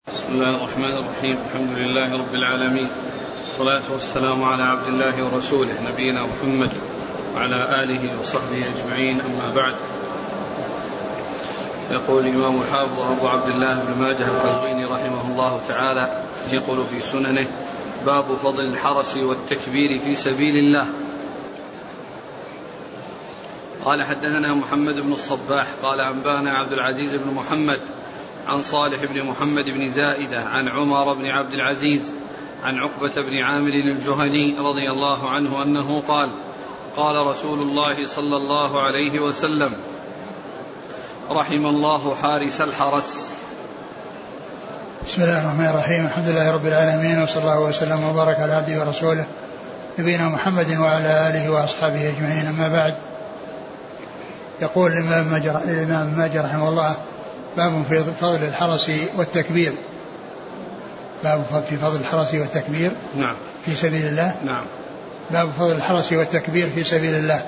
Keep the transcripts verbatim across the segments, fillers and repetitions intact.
بسم الله الرحمن الرحيم. الحمد لله رب العالمين، والصلاة والسلام على عبد الله ورسوله نبينا محمد وعلى آله وصحبه أجمعين، أما بعد. يقول الإمام الحافظ أبو عبد الله بن ماجه القزويني رحمه الله تعالى يقول في سننه: باب فضل الحرس والتكبير في سبيل الله. قال: حدثنا محمد بن الصباح قال أنبانا عبد العزيز بن محمد عن صالح بن محمد بن زائدة عن عمر بن عبد العزيز عن عقبة بن عامر الجهني رضي الله عنه أنه قال: قال رسول الله صلى الله عليه وسلم: رحم الله حارس الحرس. بسم الله الرحمن الرحيم. الحمد لله رب العالمين، وصلى الله وسلم وبارك على عبده ورسوله نبينا محمد وعلى آله وأصحابه أجمعين، أما بعد. يقول الإمام ماجه رحمه الله: باب في فضل الحرس والتكبير. باب في فضل الحرس والتكبير نعم في سبيل الله. نعم باب فضل الحرس والتكبير في سبيل الله.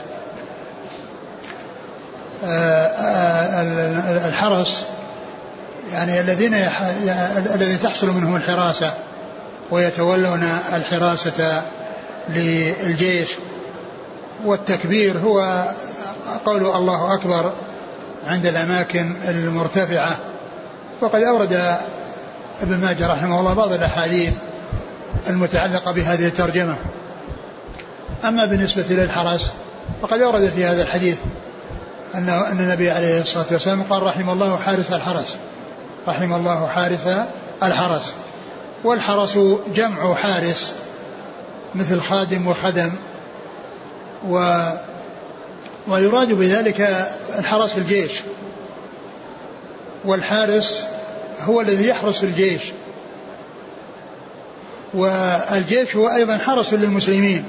الحرس يعني الذين يح... الذي تحصل منهم الحراسة ويتولون الحراسة للجيش. والتكبير هو قول الله أكبر عند الأماكن المرتفعة. وقد أورد ابن ماجه رحمه الله بعض الأحاديث المتعلقة بهذه الترجمة. أما بالنسبة للحرس فقد أورد في هذا الحديث أن النبي عليه الصلاة والسلام قال: رحم الله حارس الحرس. رحم الله حارس الحرس. والحرس جمع حارس مثل خادم وخدم، و ويراد بذلك الحرس الجيش. والحارس هو الذي يحرس الجيش، والجيش هو أيضا حرس للمسلمين.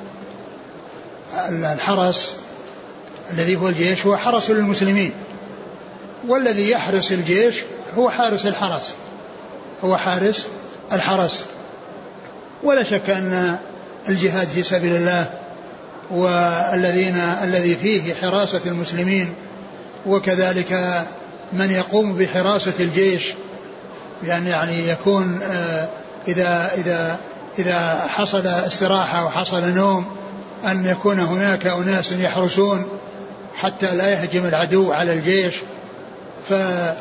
الحرس الذي هو الجيش هو حرس للمسلمين، والذي يحرس الجيش هو حارس الحرس هو حارس الحرس. ولا شك أن الجهاد في سبيل الله والذين الذي فيه حراسة المسلمين، وكذلك من يقوم بحراسة الجيش، يعني يعني يكون إذا إذا إذا حصل استراحة وحصل نوم أن يكون هناك أناس يحرسون حتى لا يهجم العدو على الجيش. ف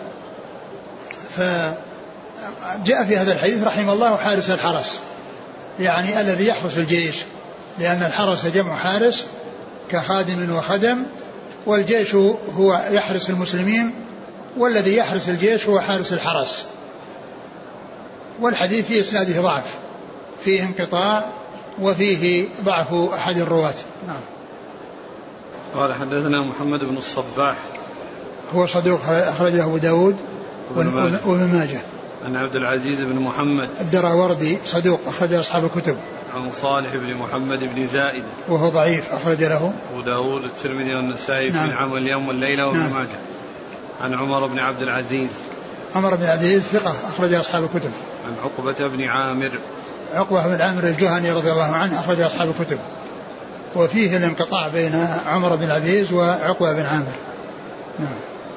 فجاء في هذا الحديث: رحم الله حارس الحرس، يعني الذي يحرس الجيش، لأن الحرس جمع حارس كخادم وخدم، والجيش هو يحرس المسلمين، والذي يحرس الجيش هو حارس الحرس. والحديث فيه إسناده ضعف، فيه انقطاع وفيه ضعف أحد الرواة. نعم. قال: حدثنا محمد بن الصباح هو صدوق أخرجه أبو داود وابن ماجه. عن عبد العزيز بن محمد الدراوردي صدوق أخرجه أصحاب الكتب. عن صالح بن محمد بن زائدة وهو ضعيف أخرج له أبو داود الترمذي والنسائي نعم. في العمل اليوم والليلة وابن نعم. ماجه. عن عمر بن عبد العزيز عمر بن عبد العزيز ثقة أخرج أصحاب الكتب. عن عقبة بن عامر عقبة بن عامر الجهني رضي الله عنه أخرج أصحاب الكتب. وفيه الانقطاع بين عمر بن عبد العزيز وعقبة بن عامر. نعم.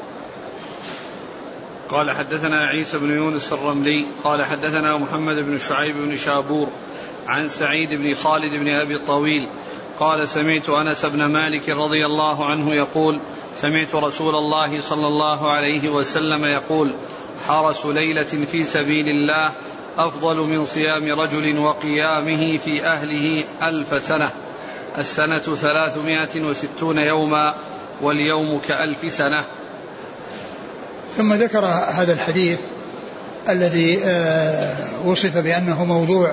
قال: حدثنا عيسى بن يونس الرملي قال: حدثنا محمد بن شعيب بن شابور عن سعيد بن خالد بن أبي الطويل قال: سمعت أنس بن مالك رضي الله عنه يقول: سمعت رسول الله صلى الله عليه وسلم يقول: حرس ليلة في سبيل الله أفضل من صيام رجل وقيامه في أهله ألف سنة. السنة ثلاثمائة وستون يوما، واليوم كألف سنة. ثم ذكر هذا الحديث الذي وصف بأنه موضوع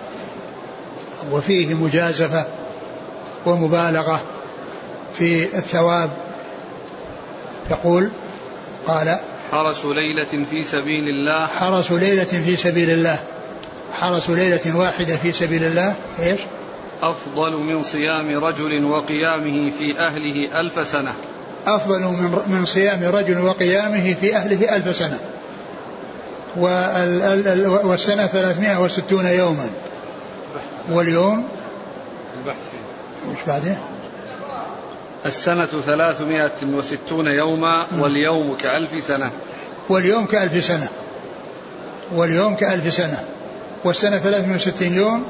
وفيه مجازفة ومبالغة في الثواب. يقول: قال: حرس ليلة في سبيل الله حرس ليلة في سبيل الله حرس ليلة واحدة في سبيل الله إيش؟ أفضل من صيام رجل وقيامه في أهله ألف سنة. أفضل من صيام رجل وقيامه في أهله ألف سنة. والسنة ثلاثمائة وستون يوما، واليوم وش بعده؟ السنة ثلاثمائة وستون يوما، واليوم كألف سنة. واليوم كألف سنة. واليوم كألف سنة، والسنة ثلاثمائة وستين يوم.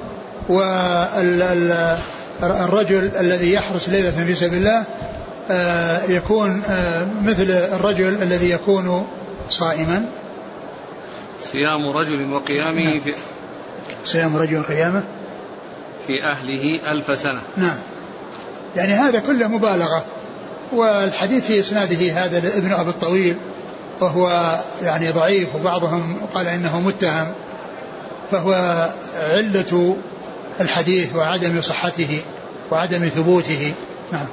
والرجل الذي يحرس ليلة في سبيل الله يكون مثل الرجل الذي يكون صائما. صيام رجل وقيامه نعم. في صيام رجل وقيامه في أهله ألف سنة. نعم. يعني هذا كله مبالغة. والحديث في إسناده هذا ابن أبي الطويل وهو يعني ضعيف، وبعضهم قال إنه متهم، فهو علة الحديث وعدم صحته وعدم ثبوته. نعم.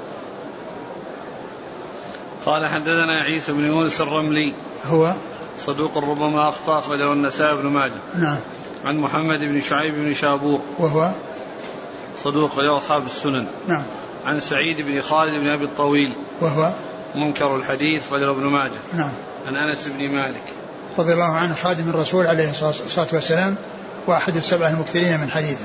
قال حدثنا عيسى بن يونس الرملي هو صدوق ربما أخطأ، أخرجه النسائي بن ماجه. نعم. عن محمد بن شعيب بن شابور وهو صدوق أخرجه أصحاب السنن. نعم. عن سعيد بن خالد بن أبي الطويل وهو منكر الحديث، أخرجه ابن ماجه. نعم. عن أنس بن مالك رضي الله عنه خادم الرسول عليه الصلاة والسلام وأحد السبعة المكثرين من حديثه.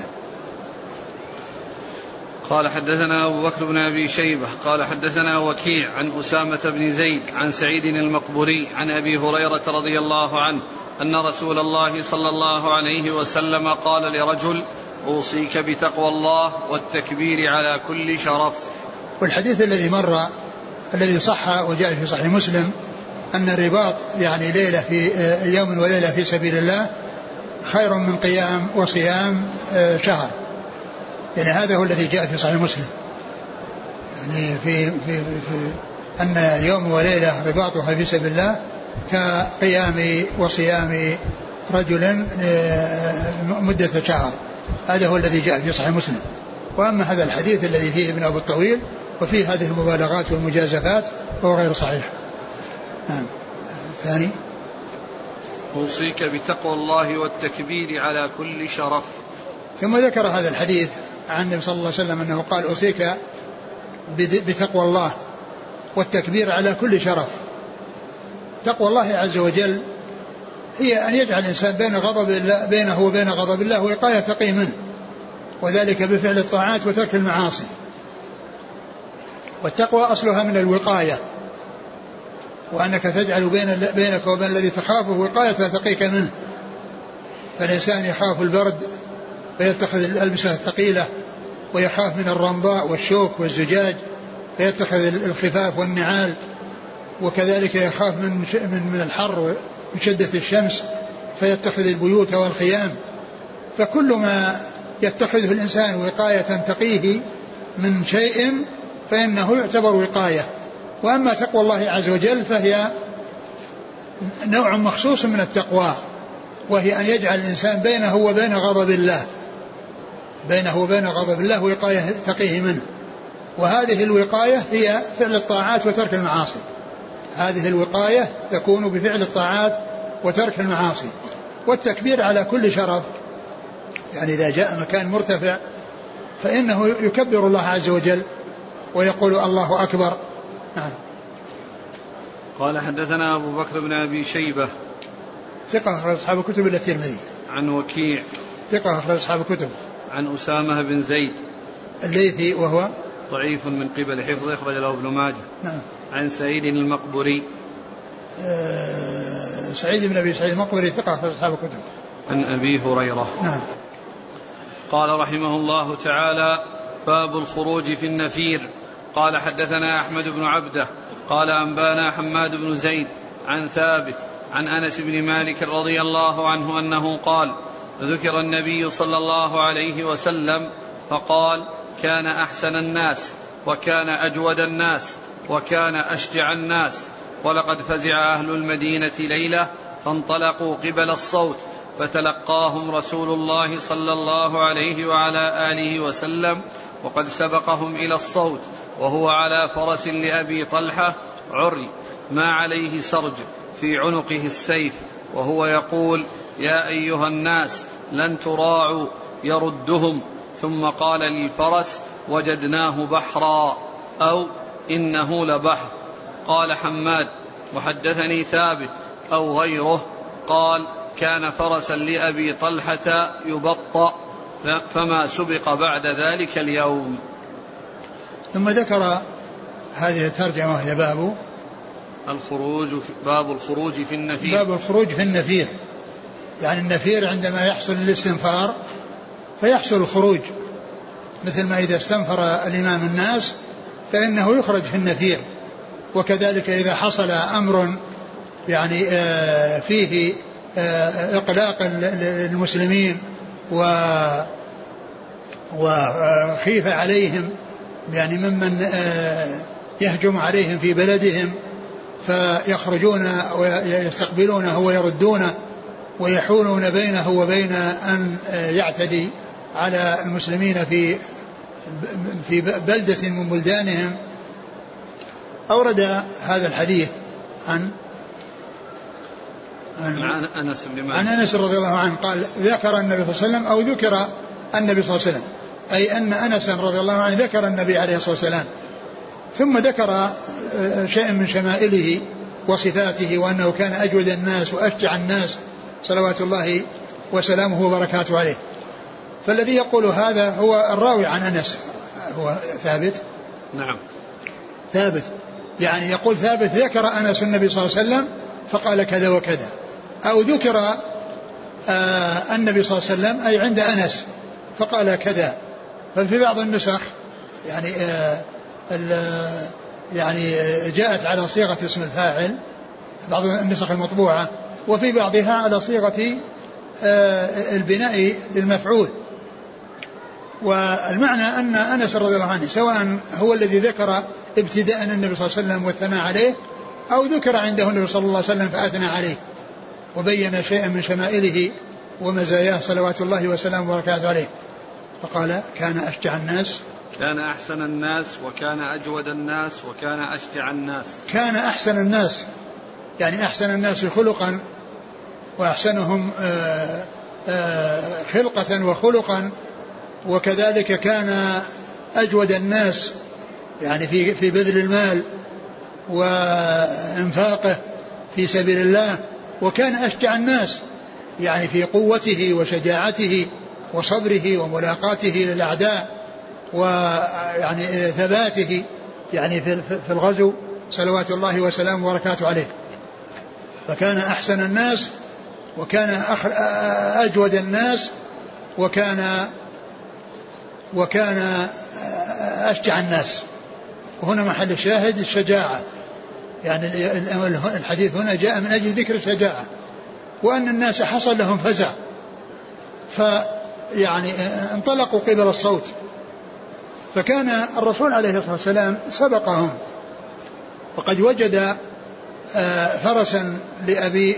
قال حدثنا أبو بكر بن أبي شيبة قال حدثنا وكيع عن أسامة بن زيد عن سعيد المقبوري عن أبي هريرة رضي الله عنه أن رسول الله صلى الله عليه وسلم قال لرجل أوصيك بتقوى الله والتكبير على كل شرف. والحديث الذي مر الذي صح وجاء في صحيح مسلم أن الرباط يعني ليلة في يوم وليلة في سبيل الله خير من قيام وصيام شهر. يعني هذا هو الذي جاء في صحيح مسلم، يعني في, في, في أن يوم وليلة رباطها في سبيل الله كقيام وصيام رجل مدة شهر. هذا هو الذي جاء في صحيح مسلم. وأما هذا الحديث الذي فيه ابن أبي الطويل وفيه هذه المبالغات والمجازفات فهو غير صحيح. نعم. ثاني أوصيك بتقوى الله والتكبير على كل شرف. ثم ذكر هذا الحديث عن النبي صلى الله عليه وسلم أنه قال أوصيك بتقوى الله والتكبير على كل شرف. تقوى الله عز وجل هي أن يجعل الإنسان بين غضب الله بينه وبين غضب الله وقاية تقي منه، وذلك بفعل الطاعات وترك المعاصي. والتقوى أصلها من الوقاية، وأنك تجعل بين بينك وبين الذي تخافه وقاية تقيك منه. فالإنسان يخاف البرد فيتخذ الألبسة الثقيلة، ويخاف من الرمضاء والشوك والزجاج فيتخذ الخفاف والنعال، وكذلك يخاف من من الحر ومن شدة الشمس فيتخذ البيوت والخيام. فكل ما يتخذه الإنسان وقاية تقيه من شيء فإنه يعتبر وقاية. وأما تقوى الله عز وجل فهي نوع مخصوص من التقوى، وهي أن يجعل الإنسان بينه وبين غضب الله بينه وبين غضب الله وقاية تقيه منه. وهذه الوقاية هي فعل الطاعات وترك المعاصي. هذه الوقاية تكون بفعل الطاعات وترك المعاصي. والتكبير على كل شرف، يعني إذا جاء مكان مرتفع فإنه يكبر الله عز وجل ويقول الله أكبر. نعم. قال حدثنا أبو بكر بن أبي شيبة ثقة أخرج أصحاب الكتب إلا الترمذي. عن وكيع ثقة أخرج أصحاب الكتب. عن أسامة بن زيد الليثي وهو ضعيف من قبل حفظه، أخرج له ابن ماجه. نعم. عن سعيد المقبوري أه سعيد بن أبي سعيد المقبوري ثقة أخرج أصحاب الكتب. عن أبي هريرة. نعم. قال رحمه الله تعالى: باب الخروج في النفير. قال حدثنا أحمد بن عبده قال أنبانا حماد بن زيد عن ثابت عن أنس بن مالك رضي الله عنه أنه قال: ذكر النبي صلى الله عليه وسلم فقال: كان أحسن الناس وكان أجود الناس وكان أشجع الناس، ولقد فزع أهل المدينة ليلة فانطلقوا قبل الصوت فتلقاهم رسول الله صلى الله عليه وعلى آله وسلم وقد سبقهم إلى الصوت وهو على فرس لأبي طلحة عري ما عليه سرج في عنقه السيف، وهو يقول: يا أيها الناس لن تراعوا يردهم. ثم قال للفرس: وجدناه بحرا، أو إنه لبحر. قال حماد: وحدثني ثابت أو غيره قال: كان فرسا لأبي طلحة يبطأ فما سبق بعد ذلك اليوم. ثم ذكر هذه الترجمة وهي باب الخروج في باب الخروج في النفير. باب الخروج في النفير، يعني النفير عندما يحصل الاستنفار فيحصل الخروج، مثل ما إذا استنفر الإمام الناس فإنه يخرج في النفير. وكذلك إذا حصل أمر يعني فيه إقلاق المسلمين وخيف عليهم يعني ممن يهجم عليهم في بلدهم فيخرجون ويستقبلونه ويردونه ويحولون بينه وبين أن يعتدي على المسلمين في في بلدة من بلدانهم. أورد هذا الحديث عن عن, عن أنس بن مالك عن أنس رضي الله عنه قال ذكر النبي صلى الله عليه وسلم أو ذكر النبي صلى الله عليه وسلم، أي أن أنس رضي الله عنه ذكر النبي عليه الصلاة والسلام، ثم ذكر شيء من شمائله وصفاته وأنه كان أجود الناس وأشجع الناس صلوات الله وسلامه وبركاته عليه. فالذي يقول هذا هو الراوي عن أنس، هو ثابت نعم ثابت يعني يقول ثابت ذكر أنس النبي صلى الله عليه وسلم فقال كذا وكذا، أو ذكر آه النبي صلى الله عليه وسلم أي عند أنس فقال كذا. ففي بعض النسخ يعني آه يعني جاءت على صيغة اسم الفاعل بعض النسخ المطبوعة، وفي بعضها على صيغة آه البناء للمفعول. والمعنى أن أنس رضي الله عنه سواء هو الذي ذكر ابتداء النبي صلى الله عليه وسلم والثناء عليه، أو ذكر عنده النبي صلى الله عليه وسلم فأثنى عليه وبين شيئا من شمائله ومزاياه صلوات الله وسلامه وبركاته عليه. فقال كان أشجع الناس، كان أحسن الناس وكان أجود الناس وكان أشجع الناس. كان أحسن الناس يعني أحسن الناس خلقا وأحسنهم آآ آآ خلقة وخلقا، وكذلك كان أجود الناس يعني في في بذل المال وإنفاقه في سبيل الله، وكان أشجع الناس يعني في قوته وشجاعته وصبره وملاقاته للأعداء ويعني ثباته يعني في في الغزو صلوات الله وسلامه وبركاته عليه. فكان أحسن الناس وكان أجود الناس وكان وكان أشجع الناس. وهنا محل الشاهد الشجاعة، يعني الحديث هنا جاء من أجل ذكر الشجاعة وأن الناس حصل لهم فزع فيعني انطلقوا قبل الصوت. فكان الرسول عليه الصلاة والسلام سبقهم وقد وجد فرسا لأبي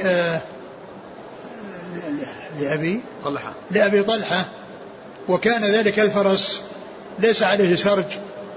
لأبي طلحة لأبي طلحة، وكان ذلك الفرس ليس عليه سرج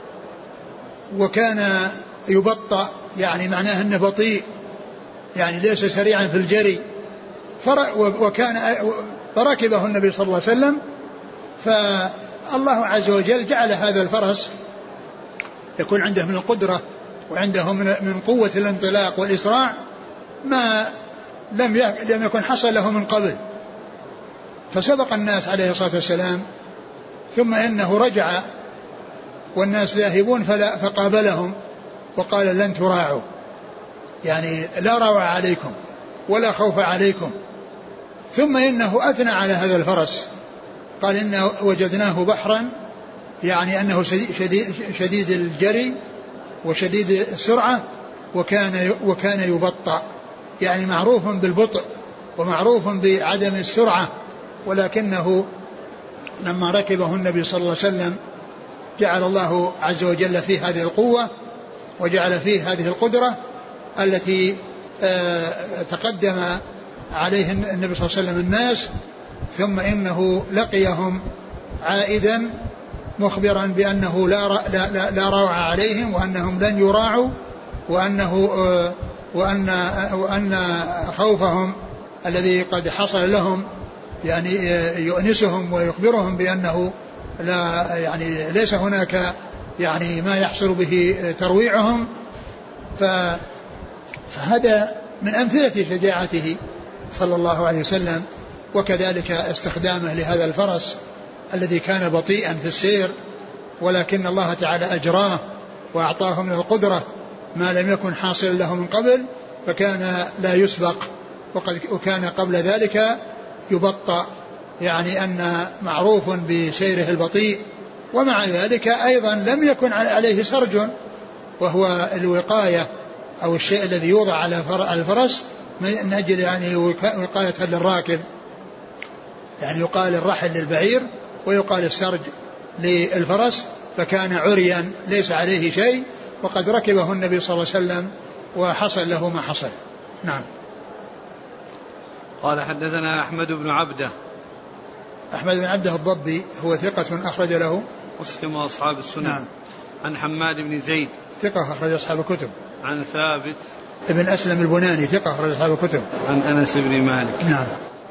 وكان يبطأ يعني معناه أنه بطيء يعني ليس سريعا في الجري. وكان فركبه النبي صلى الله عليه وسلم، فالله عز وجل جعل هذا الفرس يكون عنده من القدرة وعنده من قوة الانطلاق والإسراع ما لم لم يكن حصل له من قبل. فسبق الناس عليه الصلاة والسلام، ثم إنه رجع والناس ذاهبون فلا فقابلهم وقال لن تراعوا، يعني لا روع عليكم ولا خوف عليكم. ثم إنه أثنى على هذا الفرس قال إنه وجدناه بحرا، يعني أنه شديد, شديد الجري وشديد السرعة وكان وكان يبطأ، يعني معروف بالبطء ومعروف بعدم السرعة، ولكنه لما ركبه النبي صلى الله عليه وسلم جعل الله عز وجل فيه هذه القوة وجعل فيه هذه القدرة التي تقدم عليه النبي صلى الله عليه وسلم الناس. ثم إنه لقيهم عائدا مخبرا بأنه لا, لا, لا, لا روع عليهم وأنهم لن يراعوا، وأنه وأن, وأن خوفهم الذي قد حصل لهم يعني يؤنسهم ويخبرهم بأنه لا يعني ليس هناك يعني ما يحصل به ترويعهم. فهذا من أمثلة شجاعته صلى الله عليه وسلم، وكذلك استخدامه لهذا الفرس الذي كان بطيئا في السير، ولكن الله تعالى أجراه وأعطاه من القدرة ما لم يكن حاصل له من قبل، فكان لا يسبق. وقد وكان قبل ذلك يبطأ، يعني أن معروف بسيره البطيء. ومع ذلك أيضا لم يكن عليه سرج، وهو الوقاية أو الشيء الذي يوضع على الفرس من أجل يعني وقاية للراكب، يعني يقال الرحل للبعير ويقال السرج للفرس. فكان عريا ليس عليه شيء، وقد ركبه النبي صلى الله عليه وسلم وحصل له ما حصل. نعم. قال حدثنا أحمد بن عبده. أحمد بن عبده الضبي هو ثقة أخرج له مسلم وأصحاب السنن. نعم. عن حماد بن زيد ثقة أخرج أصحاب الكتب. عن ثابت ابن أسلم البناني ثقة أخرج أصحاب الكتب. عن أنس بن مالك. نعم.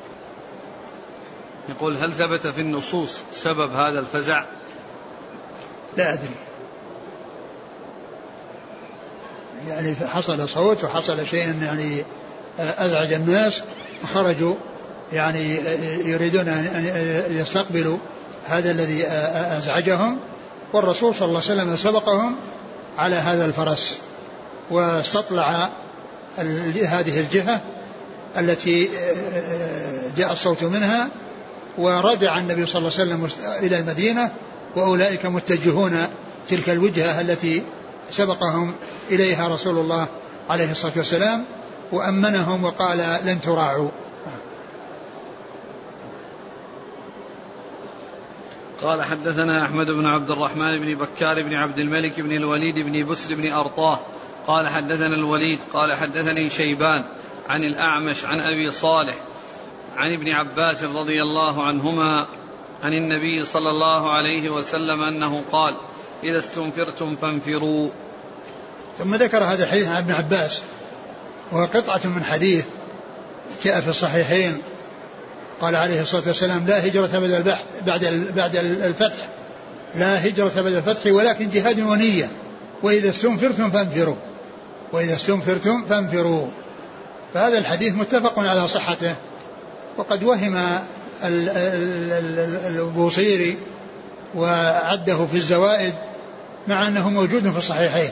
يقول هل ثبت في النصوص سبب هذا الفزع؟ لا أدري، يعني حصل صوت وحصل شيء يعني أزعج الناس فخرجوا يعني يريدون أن يستقبلوا هذا الذي أزعجهم، والرسول صلى الله عليه وسلم سبقهم على هذا الفرس واستطلع هذه الجهة التي جاء الصوت منها، ورجع النبي صلى الله عليه وسلم إلى المدينة وأولئك متجهون تلك الوجهة التي سبقهم إليها رسول الله عليه الصلاة والسلام، وأمنهم وقال لن تراعوا. قال حدثنا أحمد بن عبد الرحمن بن بكار بن عبد الملك بن الوليد بن بسر بن أرطاه قال حدثنا الوليد قال حدثني شيبان عن الأعمش عن أبي صالح عن ابن عباس رضي الله عنهما عن النبي صلى الله عليه وسلم أنه قال إذا استنفرتم فانفروا. ثم ذكر هذا الحديث عن ابن عباس، وهو قطعة من حديث جاء في الصحيحين قال عليه الصلاة والسلام لا هجرة بعد بعد الفتح، لا هجرة بعد الفتح ولكن جهاد ونية، وإذا استنفرتم فانفروا، وإذا استنفرتم فانفروا. فهذا الحديث متفق على صحته، وقد وهم البوصيري وعده في الزوائد مع أنه موجود في الصحيحين.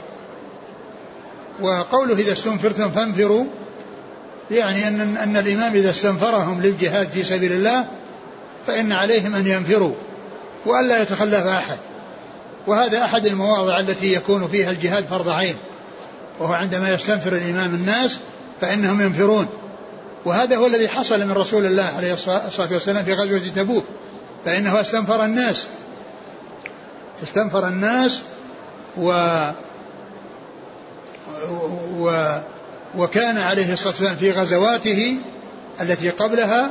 وقوله إذا استنفرتم فانفروا يعني أن, أن الإمام إذا استنفرهم للجهاد في سبيل الله فإن عليهم أن ينفروا وألا يتخلف أحد، وهذا أحد المواضع التي يكون فيها الجهاد فرض عين، وهو عندما يستنفر الإمام الناس فإنهم ينفرون. وهذا هو الذي حصل من رسول الله عليه الصلاة والسلام في غزوة تبوك، فإنه استنفر الناس استنفر الناس و و وكان عليه الصلاة والسلام في غزواته التي قبلها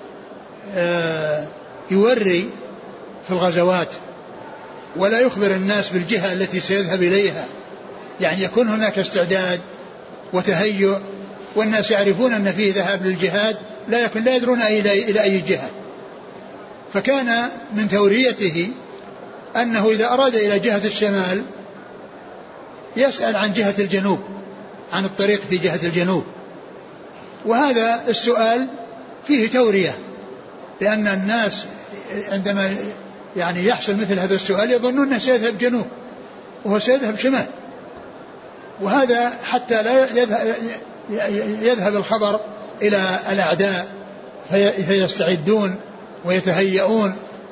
يوري في الغزوات ولا يخبر الناس بالجهة التي سيذهب إليها، يعني يكون هناك استعداد وتهيؤ والناس يعرفون أن فيه ذهاب للجهاد لكن لا يدرون إلى أي جهة. فكان من توريته أنه إذا أراد إلى جهة الشمال يسأل عن جهة الجنوب، عن الطريق في جهة الجنوب، وهذا السؤال فيه تورية، لأن الناس عندما يعني يحصل مثل هذا السؤال يظنون أنه سيذهب جنوب وهو سيذهب شمال، وهذا حتى لا يذهب الخبر إلى الأعداء فيستعدون ويتهيئون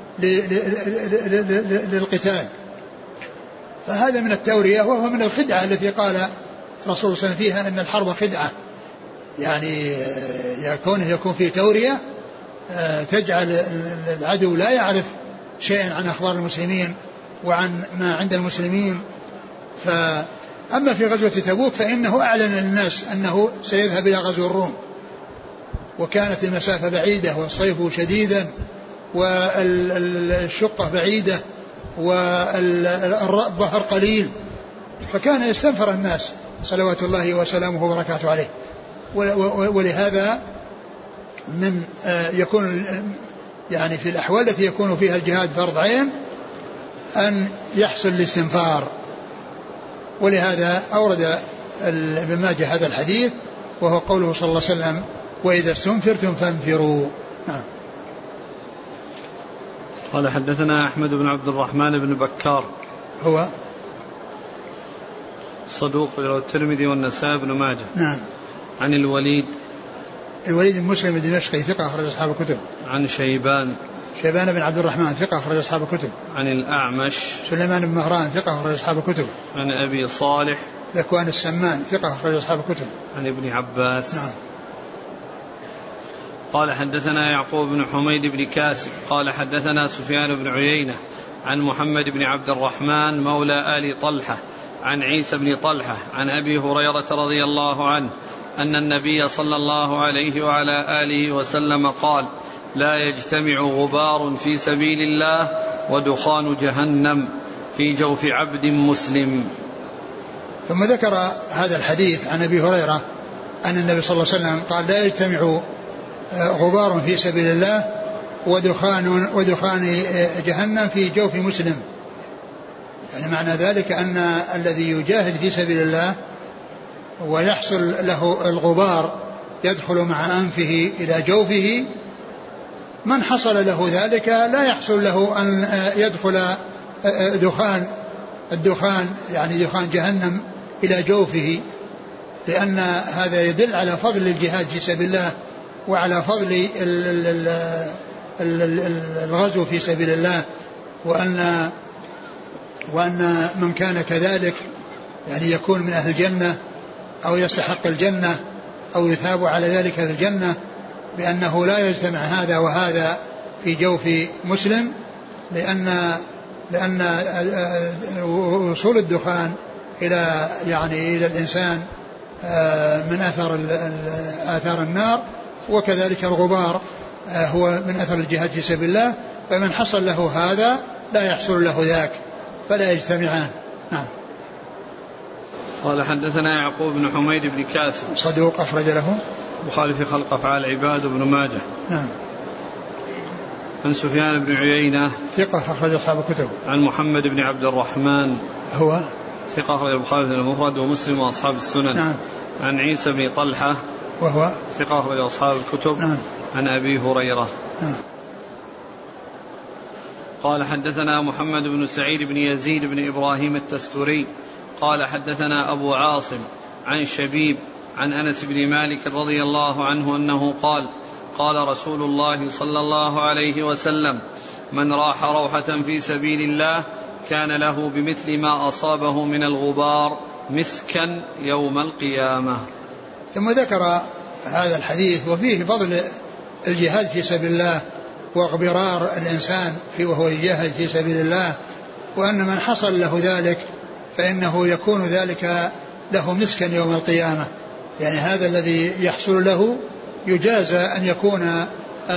للقتال. فهذا من التورية، وهو من الخدعة التي قال رسول الله صلى الله عليه وسلم فيها أن الحرب خدعة، يعني يكون يكون في تورية تجعل العدو لا يعرف شيئا عن أخبار المسلمين وعن ما عند المسلمين. فأما في غزوة تبوك فإنه أعلن للناس أنه سيذهب إلى غزو الروم، وكانت المسافة بعيدة والصيف شديدا والشقة بعيدة والظهر قليل، فكان يستنفر الناس صلوات الله وسلامه وبركاته عليه. ولهذا من يكون يعني في الأحوال التي يكون فيها الجهاد فرض عين أن يحصل الاستنفار، ولهذا أورد ابن ماجه هذا الحديث وهو قوله صلى الله عليه وسلم وإذا استنفرتم فانفروا. نعم. قال حدثنا أحمد بن عبد الرحمن بن بكار هو صدوق له الترمذي والنسائي بن ماجه. نعم. عن الوليد الوليد بن مسلم الدمشقي ثقة أخرج أصحاب الكتب. عن شيبان شيبان بن عبد الرحمن ثقة أخرج أصحاب الكتب. عن الأعمش سليمان بن مهران ثقة أخرج أصحاب الكتب. عن أبي صالح ذكوان السمان ثقة أخرج أصحاب الكتب. عن ابن عباس. نعم. قال حدثنا يعقوب بن حميد بن كاسب قال حدثنا سفيان بن عيينة عن محمد بن عبد الرحمن مولى آل طلحة عن عيسى بن طلحة عن أبي هريرة رضي الله عنه أن النبي صلى الله عليه وعلى آله وسلم قال: لا يجتمع غبار في سبيل الله ودخان جهنم في جوف عبد مسلم. ثم ذكر هذا الحديث عن أبي هريرة أن النبي صلى الله عليه وسلم قال: لا يجتمع غبار في سبيل الله ودخان, ودخان جهنم في جوف مسلم. يعني معنى ذلك أن الذي يجاهد في سبيل الله ويحصل له الغبار يدخل مع أنفه إلى جوفه، من حصل له ذلك لا يحصل له أن يدخل دخان الدخان يعني دخان جهنم إلى جوفه، لأن هذا يدل على فضل الجهاد في سبيل الله وعلى فضل الغزو في سبيل الله، وأن وأن من كان كذلك يعني يكون من أهل الجنة أو يستحق الجنة أو يثاب على ذلك في الجنة، بأنه لا يجتمع هذا وهذا في جوف مسلم، لأن لأن وصول الدخان إلى يعني إلى الإنسان من أثر آثار النار، وكذلك الغبار هو من أثر الجهاد في سبيل الله، فمن حصل له هذا لا يحصل له ذاك فلا يجتمعان. نعم. قال حدثنا يعقوب بن حميد بن كاسب صدوق أخرج له البخاري في خلق أفعال العباد وابن ماجه. نعم. عن سفيان بن عيينة ثقة أخرج أصحاب الكتب. عن محمد بن عبد الرحمن هو ثقة أخرج البخاري في المفرد ومسلم وأصحاب السنن. نعم. عن عيسى بن طلحة وهو ثقة أخرج أصحاب الكتب. نعم. عن أبي هريرة. نعم. قال حدثنا محمد بن سعيد بن يزيد بن إبراهيم التستوري قال حدثنا أبو عاصم عن شبيب عن أنس بن مالك رضي الله عنه أنه قال: قال رسول الله صلى الله عليه وسلم: من راح روحة في سبيل الله كان له بمثل ما أصابه من الغبار مسكا يوم القيامة. ثم ذكر هذا الحديث وفيه فضل الجهاد في سبيل الله واغبرار الإنسان في وهو يجاهد في سبيل الله، وأن من حصل له ذلك فإنه يكون ذلك له مسكا يوم القيامة. يعني هذا الذي يحصل له يجازى أن يكون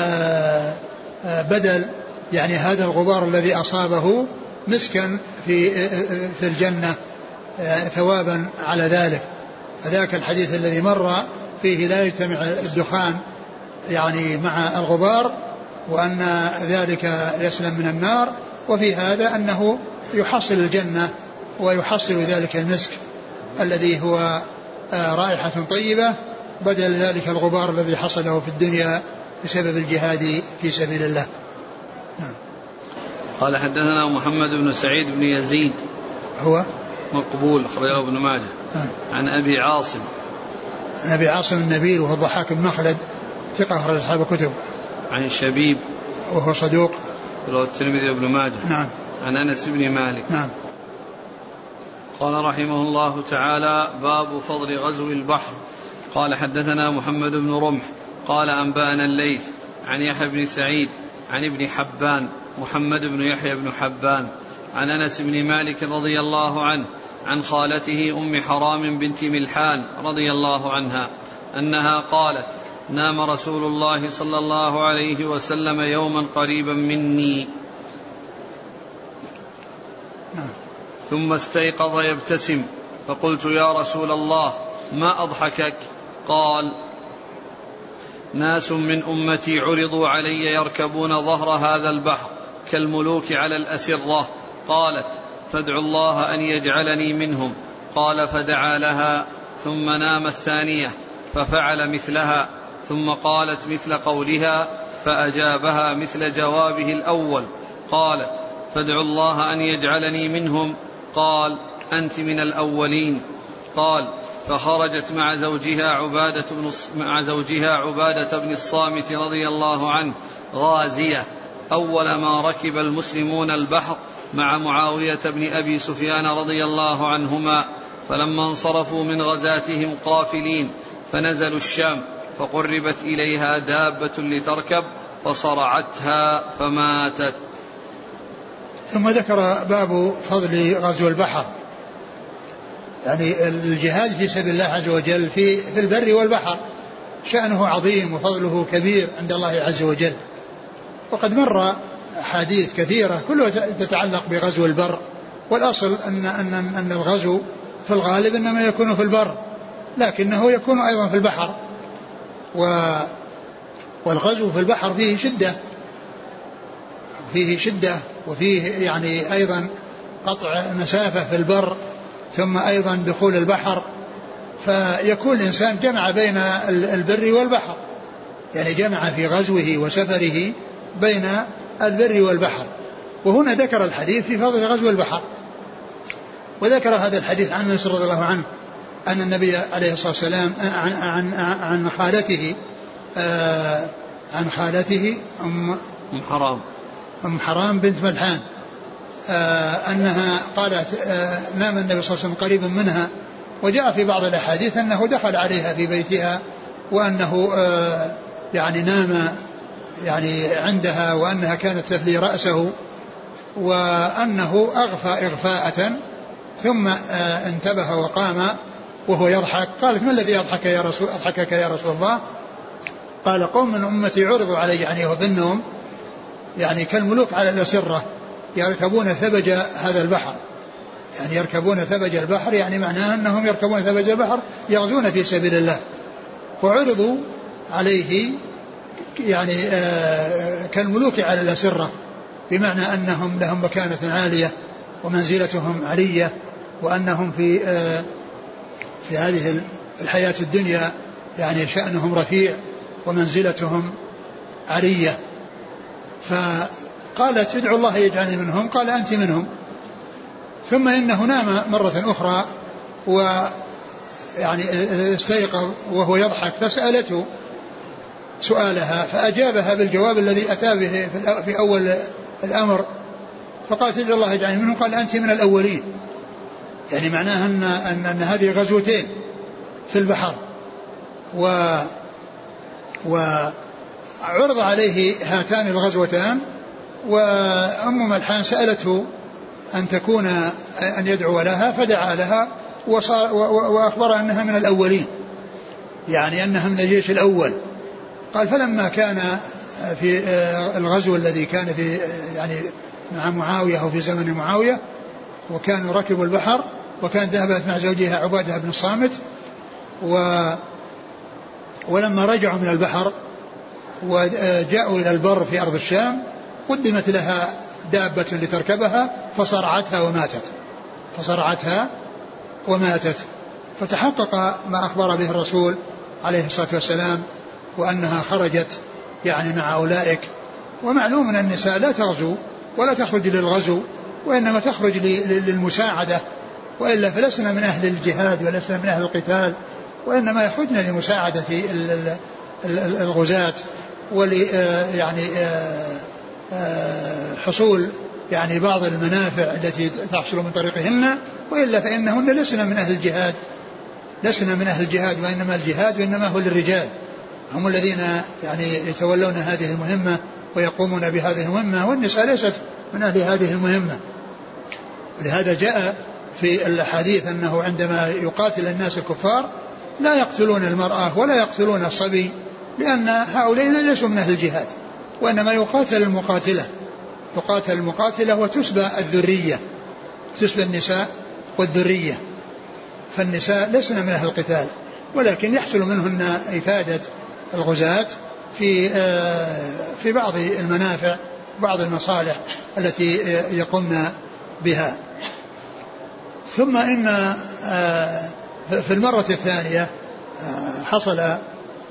بدل يعني هذا الغبار الذي أصابه مسكا في في الجنة ثوابا على ذلك. فذاك الحديث الذي مر فيه لا يجتمع الدخان يعني مع الغبار وأن ذلك يسلم من النار، وفي هذا أنه يحصل الجنة ويحصل ذلك المسك الذي هو رائحة طيبة بدل ذلك الغبار الذي حصله في الدنيا بسبب الجهاد في سبيل الله. نعم. قال حدثنا محمد بن سعيد بن يزيد هو مقبول أخرجه ابن ماجه. نعم. عن أبي عاصم عن أبي عاصم النبيل وهو الضحاك بن مخلد ثقة أخرج أصحاب الكتب. عن شبيب وهو صدوق رواه الترمذي وابن ماجه. نعم. عن أنس بن مالك. نعم. قال رحمه الله تعالى: باب فضل غزو البحر. قال حدثنا محمد بن رمح قال أنبأنا الليث عن يحيى بن سعيد عن ابن حبان محمد بن يحيى بن حبان عن أنس بن مالك رضي الله عنه عن خالته أم حرام بنت ملحان رضي الله عنها أنها قالت: نام رسول الله صلى الله عليه وسلم يوما قريبا مني ثم استيقظ يبتسم، فقلت: يا رسول الله ما أضحكك؟ قال: ناس من أمتي عرضوا علي يركبون ظهر هذا البحر كالملوك على الأسرة. قالت: فادعوا الله أن يجعلني منهم. قال: فدعا لها ثم نام الثانية ففعل مثلها، ثم قالت مثل قولها فأجابها مثل جوابه الأول. قالت: فادعوا الله أن يجعلني منهم. قال: أنت من الأولين. قال فخرجت مع زوجها عبادة بن مع زوجها عبادة بن الصامت رضي الله عنه غازية أول ما ركب المسلمون البحر مع معاوية بن أبي سفيان رضي الله عنهما، فلما انصرفوا من غزاتهم قافلين فنزلوا الشام، فقربت إليها دابة لتركب فصرعتها فماتت. ثم ذكر باب فضل غزو البحر، يعني الجهاد في سبيل الله عز وجل في, في البر والبحر شأنه عظيم وفضله كبير عند الله عز وجل. وقد مر أحاديث كثيرة كلها تتعلق بغزو البر، والأصل أن, أن, أن الغزو في الغالب إنما يكون في البر، لكنه يكون أيضا في البحر. والغزو في البحر فيه شدة فيه شدة وفيه يعني أيضا قطع مسافة في البر ثم أيضا دخول البحر، فيكون الإنسان جمع بين البر والبحر، يعني جمع في غزوه وسفره بين البر والبحر. وهنا ذكر الحديث في فضل غزو البحر، وذكر هذا الحديث عن أنس رضي الله عنه أن النبي عليه الصلاة والسلام عن, عن, عن خالته آه عن خالته أم حرام أم حرام بنت ملحان آه أنها قالت آه نام النبي صلى الله عليه وسلم قريبا منها، وجاء في بعض الأحاديث أنه دخل عليها في بيتها وأنه آه يعني نام يعني عندها، وأنها كانت تفلي رأسه، وأنه أغفى إغفاءة ثم آه انتبه وقام وهو يضحك. قالت ما الذي يضحك يا رسول أضحكك يا رسول الله؟ قال قوم من أمتي عرضوا علي، يعني هو بالنوم يعني كالملوك على الأسرة يركبون ثبج هذا البحر، يعني يركبون ثبج البحر، يعني معناه أنهم يركبون ثبج البحر يغزون في سبيل الله، وعرضوا عليه يعني آه كالملوك على الأسرة، بمعنى أنهم لهم مكانة عالية ومنزلتهم علية، وأنهم في آه في هذه الحياة الدنيا يعني شأنهم رفيع ومنزلتهم عالية. فقالت ادعوا الله يجعلني منهم، قال أنت منهم. ثم إنه نام مرة أخرى ويعني استيقظ وهو يضحك، فسألته سؤالها فأجابها بالجواب الذي أتى به في أول الأمر، فقالت ادعوا الله يجعلني منهم، قال أنت من الأولين، يعني معناها أن, أن, أن هذه غزوتين في البحر. و وعرض عليه هاتان الغزوتان، وأم ملحان سألته أن تكون أن يدعو لها فدعا لها وأخبر أنها من الأولين، يعني أنها من الجيش الأول. قال فلما كان في الغزو الذي كان في يعني مع معاوية أو في زمن معاوية وكانوا ركبوا البحر، وكان ذهبت مع زوجها عبادة بن الصامت، و ولما رجعوا من البحر وجاءوا إلى البر في أرض الشام قدمت لها دابة لتركبها فصرعتها وماتت فصرعتها وماتت فتحقق ما أخبر به الرسول عليه الصلاة والسلام، وأنها خرجت يعني مع أولئك. ومعلوم أن النساء لا تغزو ولا تخرج للغزو، وإنما تخرج للمساعدة، وإلا فلسنا من أهل الجهاد ولسنا من أهل القتال، وإنما يخرجن لمساعدة الغزاة ول يعني حصول يعني بعض المنافع التي تحصل من طريقهن، وإلا فإنهن لسنا من أهل الجهاد لسنا من أهل الجهاد وإنما الجهاد وإنما هو للرجال، هم الذين يعني يتولون هذه المهمة ويقومون بهذه المهمة، والنساء ليست من أهل هذه المهمة. ولهذا جاء في الحديث أنه عندما يقاتل الناس الكفار لا يقتلون المرأة ولا يقتلون الصبي، لأن هؤلاء ليسوا من أهل الجهاد، وإنما يقاتل المقاتلة تقاتل المقاتلة وتسبى الذرية، تسبى النساء والذرية. فالنساء لسنا من أهل القتال، ولكن يحصل منهن إفادة الغزاة في في بعض المنافع بعض المصالح التي يقومن بها. ثم إن في المرة الثانية حصل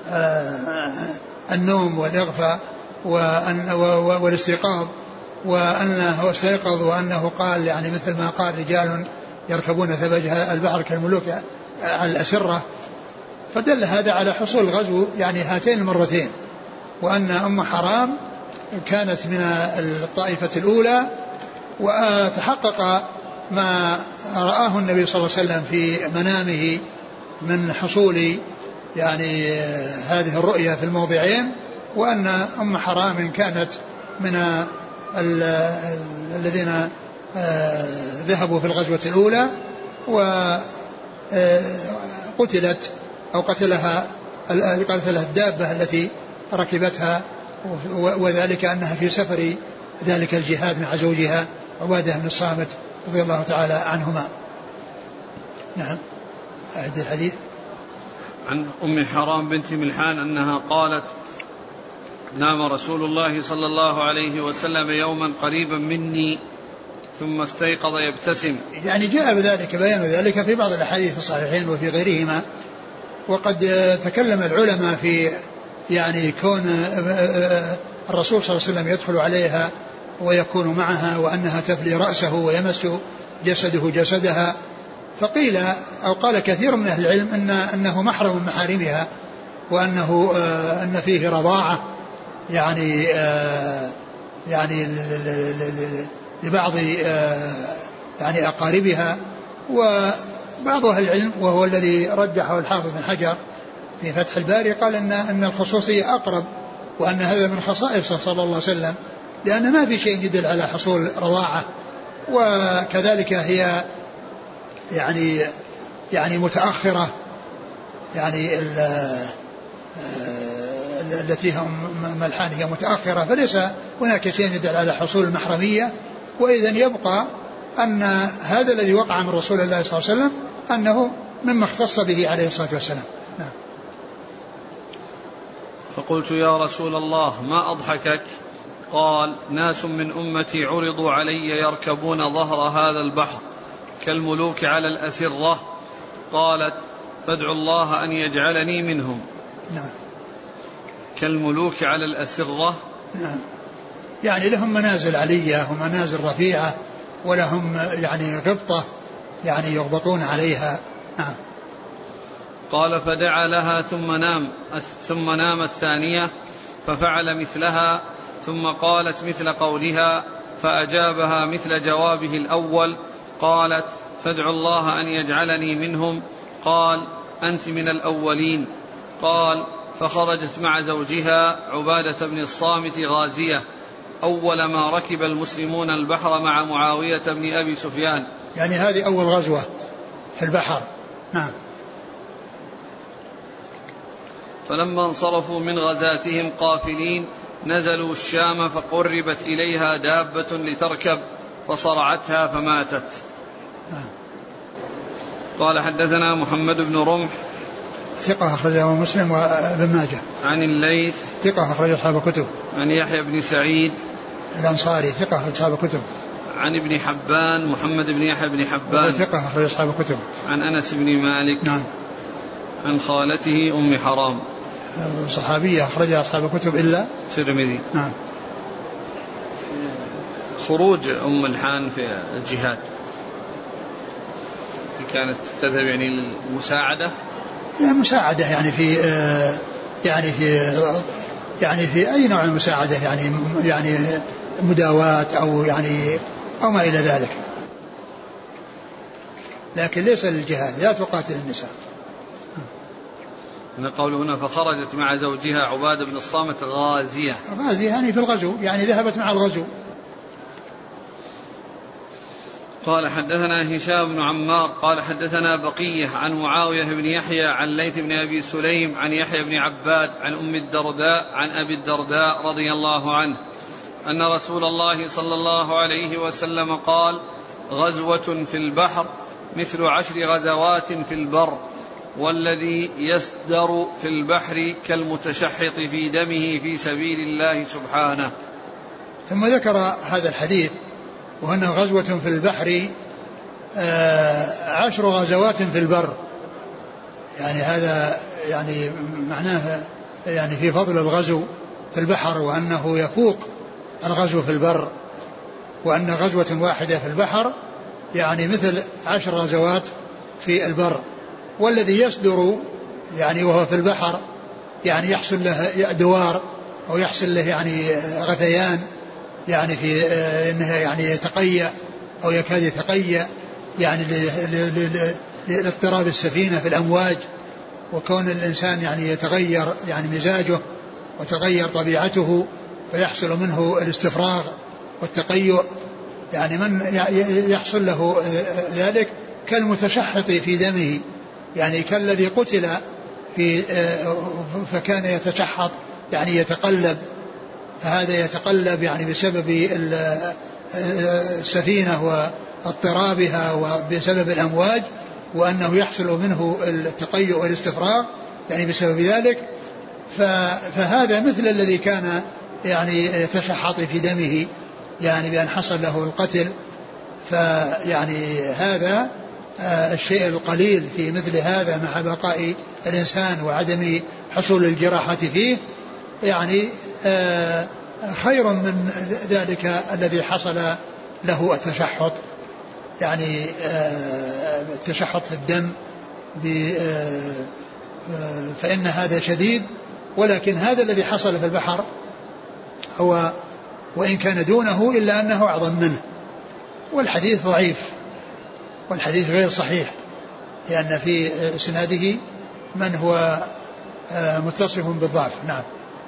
النوم والإغفاء والاستيقاظ، وأنه استيقظ وأنه قال يعني مثل ما قال رجال يركبون ثبج البحر كالملوك على الأسرة، فدل هذا على حصول الغزو يعني هاتين المرتين، وأن أم حرام كانت من الطائفة الأولى، وتحقق ما رآه النبي صلى الله عليه وسلم في منامه من حصول يعني هذه الرؤية في الموضعين، وأن أم حرام كانت من الذين ذهبوا في الغزوة الأولى وقتلت أو قتلها قتلها الدابة التي ركبتها، وذلك أنها في سفر ذلك الجهاد مع زوجها عبادة بن الصامت رضي الله تعالى عنهما. نعم. أعد الحديث. عن أم حرام بنت ملحان أنها قالت: نام رسول الله صلى الله عليه وسلم يوما قريبا مني ثم استيقظ يبتسم. يعني جاء بذلك بيان ذلك في بعض الأحاديث الصحيحين وفي غيرهما، وقد تكلم العلماء في يعني كون الرسول صلى الله عليه وسلم يدخل عليها ويكون معها، وأنها تفلي رأسه ويمس جسده جسدها، فقيل أو قال كثير من أهل العلم أن أنه محرم من محارمها، وأنه أن فيه رضاعة يعني يعني لبعض يعني أقاربها. وبعض أهل العلم وهو الذي رجحه الحافظ بن حجر في فتح الباري قال أن أن الخصوصية أقرب، وأن هذا من خصائصه صلى الله عليه وسلم، لأن ما في شيء يدل على حصول رضاعة. وكذلك هي يعني يعني متأخرة، يعني التي هم ملحان هي متأخرة، فليس هناك شيء يدل على حصول المحرمية. وإذن يبقى أن هذا الذي وقع من رسول الله صلى الله عليه وسلم أنه مما اختص به عليه الصلاة والسلام. نعم. فقلت: يا رسول الله ما أضحكك؟ قال: ناس من أمتي عرضوا علي يركبون ظهر هذا البحر كالملوك على الأسرة. قالت: فادعوا الله أن يجعلني منهم. نعم. كالملوك على الأسرة. نعم. يعني لهم منازل علية ومنازل رفيعة، ولهم يعني غبطة يعني يغبطون عليها. نعم. قال: فدعا لها ثم نام ثم نام الثانية ففعل مثلها، ثم قالت مثل قولها فأجابها مثل جوابه الأول. قالت: فادعوا الله أن يجعلني منهم. قال: أنت من الأولين. قال: فخرجت مع زوجها عبادة بن الصامت غازية أول ما ركب المسلمون البحر مع معاوية بن أبي سفيان. يعني هذه أول غزوة في البحر. نعم. فلما انصرفوا من غزاتهم قافلين نزلوا الشام فقربت إليها دابة لتركب فصرعتها فماتت. نعم. قال: حدثنا محمد بن رمح ثقة أخرجه مسلم وابن ماجه. عن الليث ثقة أخرج أصحاب الكتب. عن يحيى بن سعيد الأنصاري ثقة أخرج أصحاب الكتب. عن ابن حبان محمد بن يحيى بن حبان ثقة أخرج أصحاب الكتب. عن أنس بن مالك. نعم. عن خالته أم حرام صحابية أخرجها أصحاب الكتب إلا الترمذي. نعم. خروج أم الحان في الجهاد كانت تذهب يعني للمساعدة، مساعدة يعني في آه يعني في يعني في أي نوع من المساعدة، يعني يعني مداواة أو يعني أو ما إلى ذلك، لكن ليس للجهاد، لا تقاتل النساء. من قول هنا فخرجت مع زوجها عبادة بن الصامت غازية. غازية يعني في الغزو، يعني ذهبت مع الغزو. قال: حدثنا هشام بن عمار قال حدثنا بقية عن معاوية بن يحيى عن ليث بن أبي سليم عن يحيى بن عباد عن أم الدرداء عن أبي الدرداء رضي الله عنه أن رسول الله صلى الله عليه وسلم قال: غزوة في البحر مثل عشر غزوات في البر، والذي يسدر في البحر كالمتشحط في دمه في سبيل الله سبحانه. ثم ذكر هذا الحديث وأنه غزوة في البحر عشر غزوات في البر، يعني هذا يعني معناه يعني في فضل الغزو في البحر، وأنه يفوق الغزو في البر، وأن غزوة واحدة في البحر يعني مثل عشر غزوات في البر. والذي يصدر يعني وهو في البحر يعني يحصل له دوار أو يحصل له يعني غثيان يعني في إنها يعني يتقيأ أو يكاد يتقيأ يعني لاضطراب السفينة في الأمواج، وكون الإنسان يعني يتغير يعني مزاجه وتغير طبيعته فيحصل منه الاستفراغ والتقيؤ. يعني من يحصل له ذلك كالمتشحط في دمه، يعني كالذي قتل في فكان يتشحط يعني يتقلب، فهذا يتقلب يعني بسبب السفينة واضطرابها وبسبب الأمواج، وأنه يحصل منه التقيؤ والاستفراغ يعني بسبب ذلك. فهذا مثل الذي كان يعني يتشحط في دمه يعني بأن حصل له القتل. فيعني هذا الشيء القليل في مثل هذا مع بقاء الإنسان وعدم حصول الجراحة فيه يعني خير من ذلك الذي حصل له التشحط، يعني التشحط في الدم فإن هذا شديد. ولكن هذا الذي حصل في البحر هو وإن كان دونه إلا أنه أعظم منه، والحديث ضعيف والحديث غير صحيح، لأن في إسناده من هو متصف بالضعف. نعم.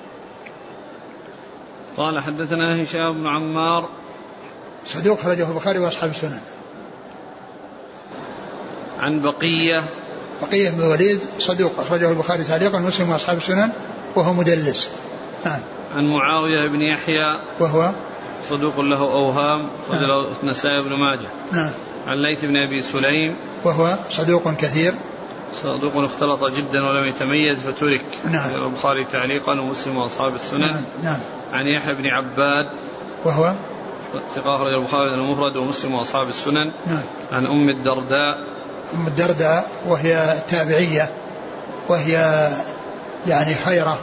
قال حدثنا هشام بن عمار صدوق أخرجه البخاري وأصحاب السنن. عن بقية بقية بن الوليد صدوق أخرجه البخاري تعليقا ومسلم وأصحاب السنن وهو مدلس. نعم. عن معاوية بن يحيى وهو صدوق له أوهام أخرج له النسائي بن ماجه. نعم. عن ليث بن أبي سليم وهو صدوق كثير صدوق اختلط جدا ولم يتميز فترك. نعم. البخاري تعليقا ومسلم وأصحاب السنن. نعم. نعم. عن يحيى بن عباد وهو ثقة أخرج البخاري المفرد ومسلم وأصحاب السنن. نعم. عن أم الدرداء أم الدرداء وهي التابعية وهي يعني خيرة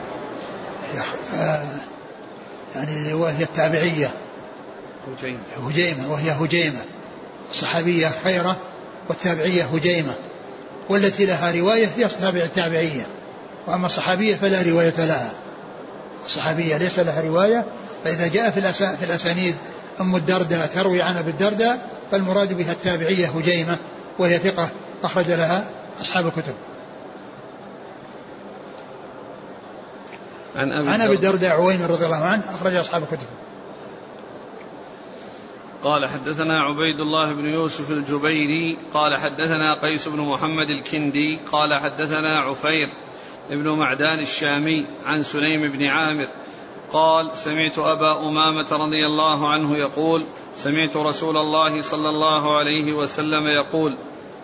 يعني وهي التابعية هجيمة وهي هجيمة الصحابية خيرة والتابعية هجيمة، والتي لها رواية هي التابعية، وأما الصحابية فلا رواية لها. الصحابية ليس لها رواية، فإذا جاء في الأسانيد أم الدرداء تروي عن أبي الدرداء فالمراد بها التابعية هجيمة وهي ثقة أخرج لها أصحاب الكتب. عن أبي, عن أبي الدرداء عويمر رضي الله عنه أخرج أصحاب الكتب. قال حدثنا عبيد الله بن يوسف الجبيري قال حدثنا قيس بن محمد الكندي قال حدثنا عفير ابن معدان الشامي عن سليم بن عامر قال سمعت أبا أمامة رضي الله عنه يقول سمعت رسول الله صلى الله عليه وسلم يقول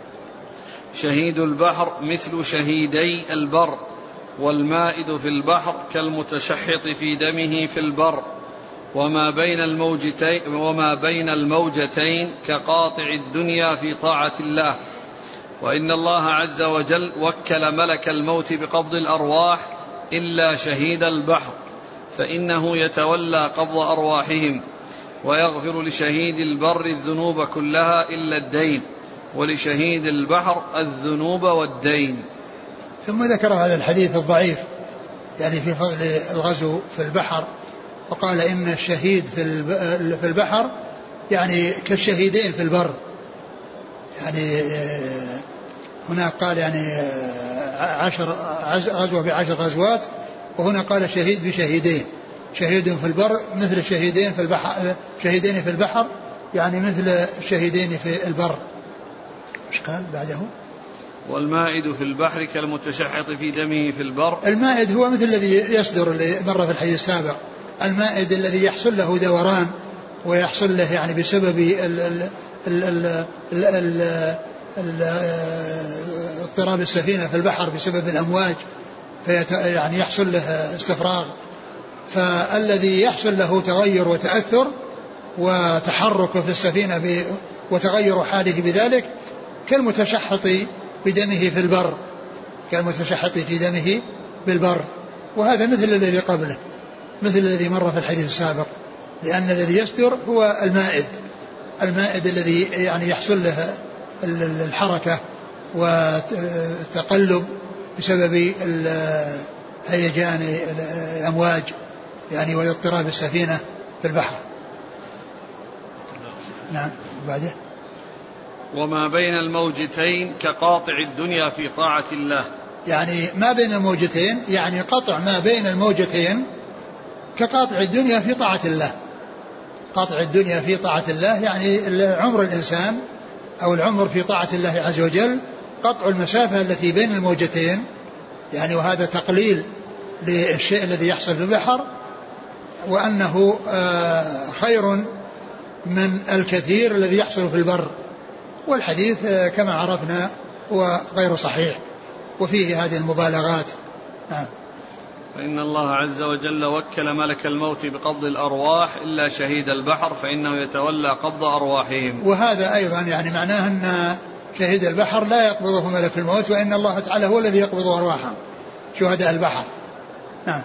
شهيد البحر مثل شهيدي البر، والمائد في البحر كالمتشحط في دمه في البر، وما بين الموجتين, وما بين الموجتين كقاطع الدنيا في طاعة الله. وإن الله عز وجل وكل ملك الموت بقبض الأرواح إلا شهيد البحر، فإنه يتولى قبض أرواحهم، ويغفر لشهيد البر الذنوب كلها إلا الدين، ولشهيد البحر الذنوب والدين. ثم ذكر هذا الحديث الضعيف يعني في فضل الغزو في البحر، وقال إن الشهيد في البحر يعني كالشهيدين في البر. يعني هنا قال يعني عشر غزوة بعشر غزوات، وهنا قال شهيد بشهيدين، شهيد في البر مثل شهيدين في البحر، شهيدين في البحر يعني مثل شهيدين في البر. ايش قال بعده؟ والمائد في البحر كالمتشحط في دمه في البر. المائد هو مثل الذي يصدر اللي مر في الحديث السابق، المائد الذي يحصل له دوران ويحصل له يعني بسبب ال ال ال ال ال ال اضطراب السفينة في البحر بسبب الأمواج، فيت يعني يحصل له استفراغ. فالذي يحصل له تغير وتأثر وتحرك في السفينة وتغير حاله بذلك كالمتشحط بدمه في البر، كالمتشحط في دمه بالبر. وهذا مثل الذي قبله، مثل الذي مر في الحديث السابق، لأن الذي يصدر هو المائد، المائد الذي يعني يحصل له الحركة وتقلب بسبب هيجان الأمواج يعني واضطراب السفينة في البحر. نعم. بعده وما بين الموجتين كقاطع الدنيا في طاعة الله. يعني ما بين الموجتين يعني قطع ما بين الموجتين كقاطع الدنيا في طاعة الله. قاطع الدنيا في طاعة الله يعني عمر الإنسان أو العمر في طاعة الله عز وجل قطع المسافة التي بين الموجتين يعني، وهذا تقليل للشيء الذي يحصل في البحر، وأنه خير من الكثير الذي يحصل في البر. والحديث كما عرفنا هو غير صحيح وفيه هذه المبالغات. نعم. فإن الله عز وجل وكل ملك الموت بقبض الأرواح إلا شهيد البحر فإنه يتولى قبض أرواحهم. وهذا أيضا يعني معناه أن شهيد البحر لا يقبضه ملك الموت، وإن الله تعالى هو الذي يقبض أرواحهم شهداء البحر. نعم.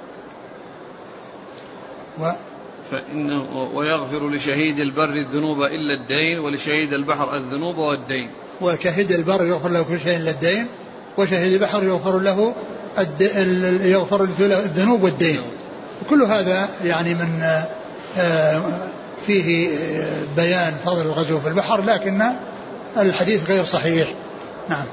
و فإنه ويغفر لشهيد البر الذنوب إلا الدين ولشهيد البحر الذنوب والدين. وشهيد البر يغفر له كل شيء إلا الدين، وشهيد البحر يغفر له يغفر له الذنوب والدين. وكل هذا يعني من فيه بيان فضل الغزو في البحر، لكن الحديث غير صحيح. نعم.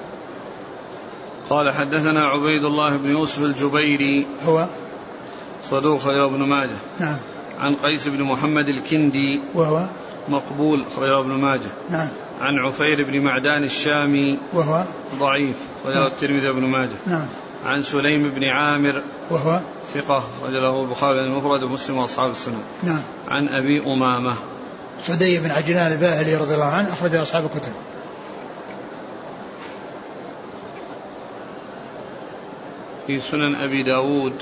قال حدثنا عبيد الله بن يوسف الجبيري هو صدوق خرج ابن ماجه. نعم. عن قيس بن محمد الكندي وهو مقبول خرج ابن ماجه. نعم. عن عفير بن معدان الشامي وهو ضعيف خرج الترمذي وابن ماجه. نعم. عن سليم بن عامر وهو ثقة خرج له البخاري المفرد ومسلم وأصحاب السنن. نعم. عن أبي أمامة سدي بن عجلان الباهلي رضي الله عنه أخرج أصحاب الكتب. في سنن أبي داود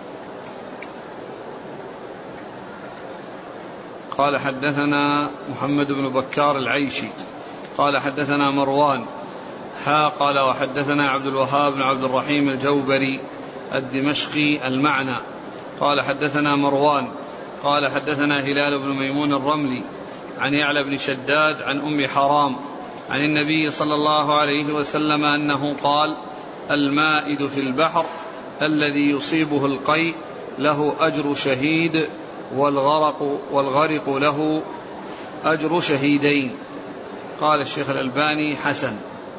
قال حدثنا محمد بن بكار العيشي قال حدثنا مروان ها قال وحدثنا عبد الوهاب بن عبد الرحيم الجوبري الدمشقي المعنى قال حدثنا مروان قال حدثنا هلال بن ميمون الرملي عن يعلى بن شداد عن أم حرام عن النبي صلى الله عليه وسلم أنه قال المائد في البحر الذي يصيبه القيء له أجر شهيد والغرق, والغرق له أجر شهيدين. قال الشيخ الألباني حسن.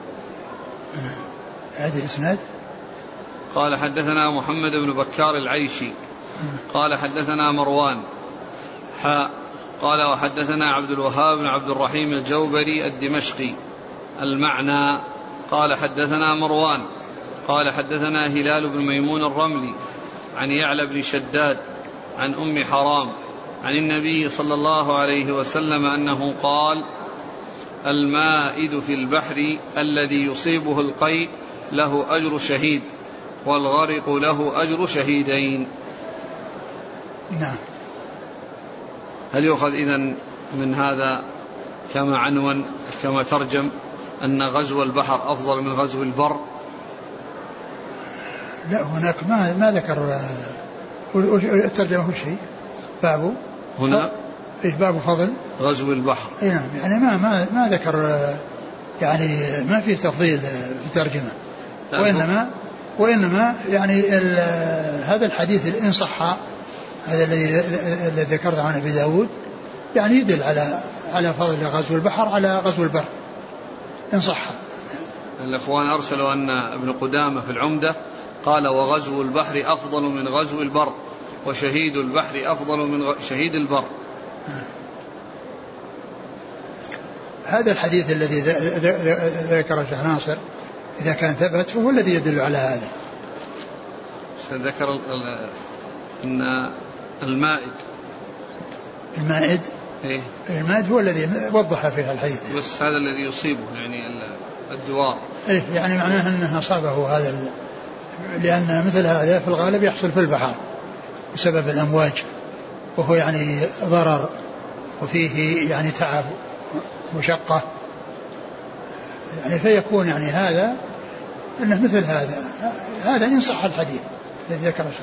هذا الإسناد قال حدثنا محمد بن بكار العيشي قال حدثنا مروان حاء قال وحدثنا عبد الوهاب بن عبد الرحيم الجوبري الدمشقي المعنى قال حدثنا مروان قال حدثنا هلال بن ميمون الرملي عن يعلى بن شداد عن أم حرام عن النبي صلى الله عليه وسلم أنه قال المائد في البحر الذي يصيبه القيء له أجر شهيد والغرق له أجر شهيدين. نعم. هل يؤخذ إذن من هذا كما عنون كما ترجم أن غزو البحر أفضل من غزو البر؟ لا هناك ما ما ذكر الترجمة شيء بابه هنا إيش باب فضل غزو البحر. اي نعم يعني ما ما ما ذكر يعني ما في تفضيل في الترجمة، وإنما وإنما يعني هذا الحديث إن صح هذا الذي الذي ذكرته عن أبي داود يعني يدل على على فضل غزو البحر على غزو البر إن صح. الإخوان أرسلوا أن ابن قدامة في العمدة قال وغزو البحر أفضل من غزو البر وشهيد البحر أفضل من شهيد البر. هذا الحديث الذي ذكره الشيخ ناصر إذا كان ثبت فهو الذي يدل على هذا. ذكر أن المائد المائد إيه؟ المائد هو الذي وضح فيها الحديث، بس هذا الذي يصيبه يعني الدوار إيه يعني معناه أنه أصابه هذا، لأن مثل هذا في الغالب يحصل في البحر بسبب الأمواج، وهو يعني ضرر وفيه يعني تعب مشقة يعني، فيكون يعني هذا أنه مثل هذا هذا إن صح الحديث الذي ذكره الشيخ.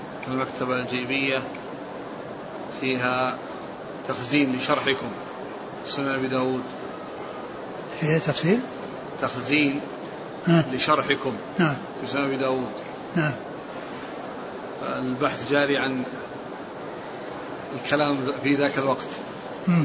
المكتبة الجيبية فيها تخزين لشرحكم سنن أبي داود فيه تفصيل تخزين ها. لشرحكم نعم في سنن أبي داود. نعم. البحث جاري عن الكلام في ذاك الوقت. امم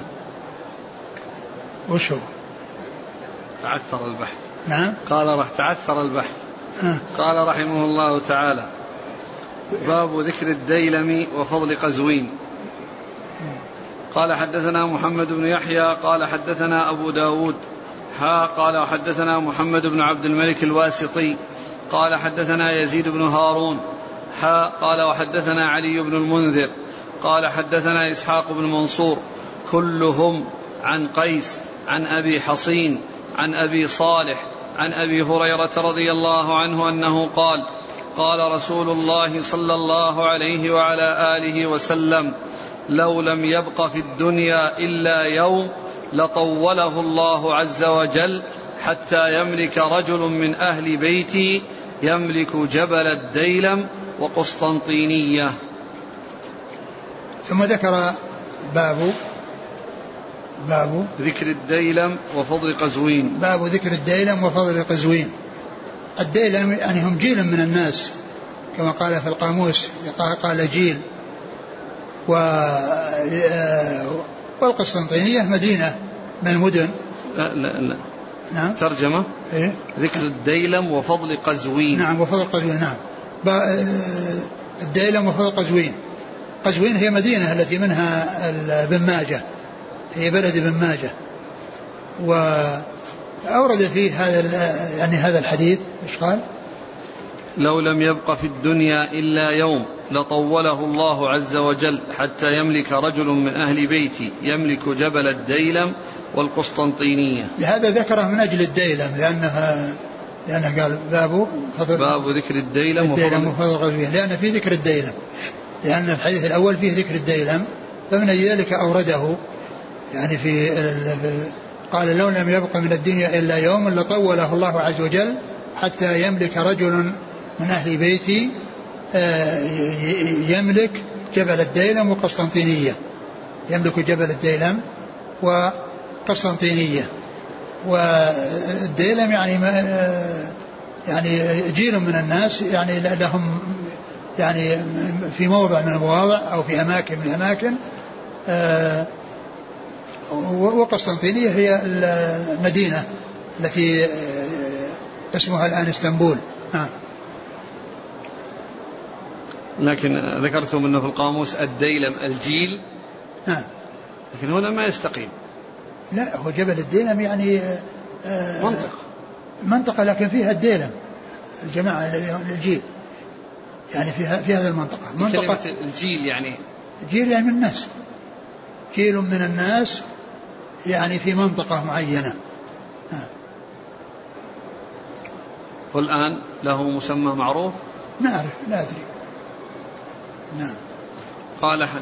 وشو تعثر البحث. نعم. قال رح تعثر البحث. ها. قال رحمه الله تعالى باب ذكر الديلم وفضل قزوين. قال حدثنا محمد بن يحيى قال حدثنا أبو داود ها قال وحدثنا محمد بن عبد الملك الواسطي قال حدثنا يزيد بن هارون ها قال وحدثنا علي بن المنذر قال حدثنا إسحاق بن منصور كلهم عن قيس عن أبي حصين عن أبي صالح عن أبي هريرة رضي الله عنه أنه قال قال رسول الله صلى الله عليه وعلى آله وسلم لو لم يبق في الدنيا إلا يوم لطوله الله عز وجل حتى يملك رجل من أهل بيتي يملك جبل الديلم وقسطنطينية. ثم ذكر باب باب ذكر الديلم وفضل قزوين. باب ذكر الديلم وفضل قزوين. الديلم يعني هم جيل من الناس كما قال في القاموس قال جيل. والقسطنطينية مدينة من المدن. لا لا لا. نعم. ترجمة. إيه؟ ذكر الديلم وفضل قزوين. نعم وفضل قزوين. نعم. الديلم وفضل قزوين. قزوين هي مدينة التي منها بن ماجه هي بلد بن ماجه. وأورد فيه هذا يعني هذا الحديث إيش قال؟ لو لم يبق في الدنيا إلا يوم لطوله الله عز وجل حتى يملك رجل من أهل بيتي يملك جبل الديلم والقسطنطينية. لهذا ذكره من أجل الديلم لأنها لأنه قال باب فضل باب ذكر الديلم, الديلم وفضل قزوين لأن في ذكر الديلم لأن الحديث الأول فيه ذكر الديلم فمن ذلك أورده يعني في قال لو لم يبق من الدنيا إلا يوم لطوله الله عز وجل حتى يملك رجل من أهل بيتي يملك جبل الديلم وقسطنطينية يملك جبل الديلم وقسطنطينية. والديلم يعني يعني جيل من الناس يعني لهم يعني في موضع من المواضع أو في أماكن من الأماكن. وقسطنطينية هي المدينة التي اسمها الآن اسطنبول. نعم. لكن ذكرتم أنه في القاموس الديلم الجيل. نعم. لكن هنا ما يستقيم. لا هو جبل الديلم يعني منطقة منطقة لكن فيها الديلم الجماعة الجيل يعني فيها في هذه المنطقة منطقة الجيل يعني جيل يعني من الناس جيل من الناس يعني في منطقة معينة. والآن له مسمى معروف نعرف لا أدري. نعم. قال حد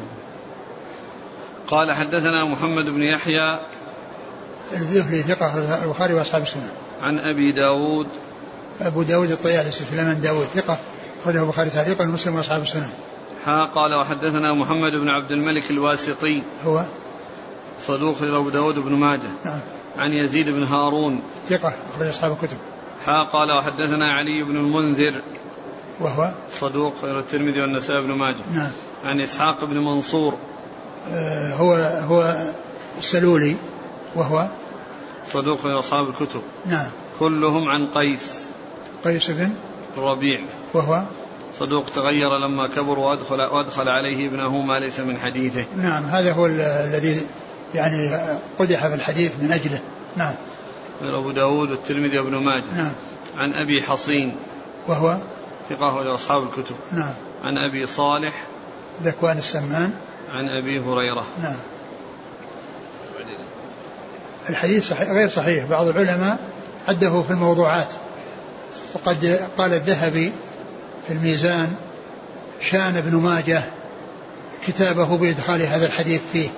قال حدثنا محمد بن يحيى الذهلي ثقة البخاري وأصحاب السنن. عن أبي داود أبو داود الطيالسي سليمان داود ثقة أخرجه البخاري تعليقا ومسلم وأصحاب السنن. ها قال وحدثنا محمد بن عبد الملك الواسطي هو صدوق لأبو داود بن ماجه. نعم. عن يزيد بن هارون ثقة أخرج أصحاب الكتب. ها قال وحدثنا علي بن المنذر وهو صدوق الترمذي والنسائي بن ماجه. نعم. عن إسحاق بن منصور آه هو هو السلولي وهو صدوق لأصحاب الكتب. نعم. كلهم عن قيس قيس بن الربيع وهو صدوق تغير لما كبر وأدخل, وأدخل عليه ابنه ما ليس من حديثه. نعم هذا هو الذي يعني قدح في الحديث من أجله. نعم. أبو داود والترمذي وابن ماجه. نعم. عن أبي حصين وهو ثقة لأصحاب الكتب. نعم. عن أبي صالح ذكوان السمان عن أبي هريرة. نعم. الحديث صحيح غير صحيح بعض العلماء عده في الموضوعات وقد قال الذهبي في الميزان شان ابن ماجه كتابه بإدخال هذا الحديث فيه.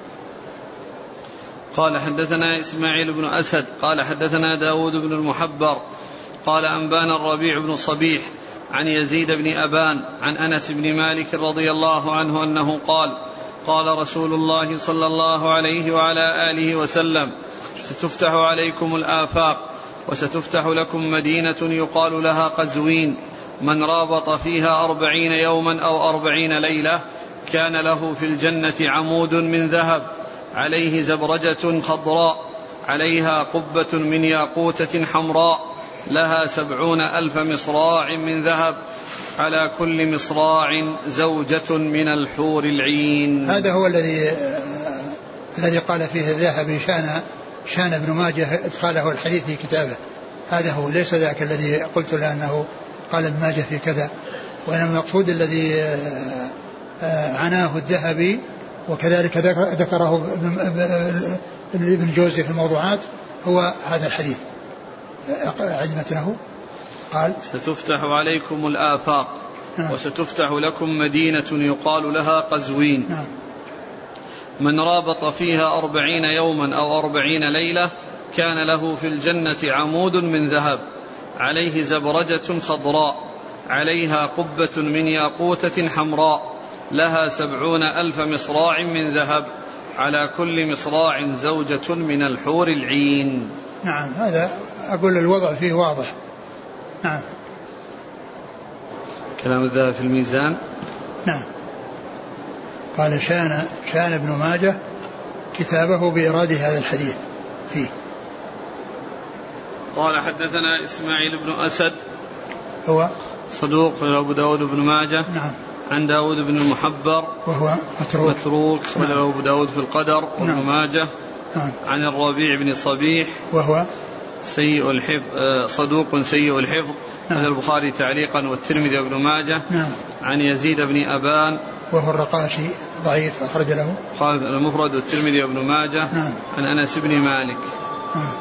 قال حدثنا إسماعيل بن أسد قال حدثنا داود بن المحبر قال أنبانا الربيع بن صبيح عن يزيد بن أبان عن أنس بن مالك رضي الله عنه أنه قال قال رسول الله صلى الله عليه وعلى آله وسلم: ستفتح عليكم الآفاق وستفتح لكم مدينة يقال لها قزوين، من رابط فيها أربعين يوما أو أربعين ليلة كان له في الجنة عمود من ذهب عليه زبرجة خضراء عليها قبة من ياقوتة حمراء لها سبعون ألف مصراع من ذهب على كل مصراع زوجة من الحور العين. هذا هو الذي الذي قال فيه الذهبي شان شان ابن ماجه ادخاله الحديث في كتابه، هذا هو، ليس ذاك الذي قلت له أنه قال ابن ماجه في كذا، وإنما المقصود الذي عناه الذهبي وكذلك ذكره ابن جوزي في الموضوعات هو هذا الحديث. عزمته قال: ستفتح عليكم الآفاق نعم. وستفتح لكم مدينة يقال لها قزوين نعم. من رابط فيها أربعين يوما أو أربعين ليلة كان له في الجنة عمود من ذهب عليه زبرجة خضراء عليها قبة من ياقوتة حمراء لها سبعون ألف مصراع من ذهب على كل مصراع زوجة من الحور العين. نعم، هذا أقول الوضع فيه واضح. نعم. كلام الذهب في الميزان. نعم. قال شان شان ابن ماجه كتابه بإرادة هذا الحديث فيه. قال: حدثنا إسماعيل بن أسد هو صدوق أبو داود بن ماجه. نعم. عن داود بن المحبر وهو متروك متروك نعم. أبو داود في القدر وابن نعم. ماجه. نعم. عن الربيع بن صبيح وهو سيء الحفظ صدوق سيء الحفظ. نعم. هذا البخاري تعليقا والترمذي وابن ماجه. نعم. عن يزيد بن أبان وهو الرقاشي ضعيف أخرج له المفرد والترمذي وابن ماجه. نعم. عن أنس بن مالك. نعم.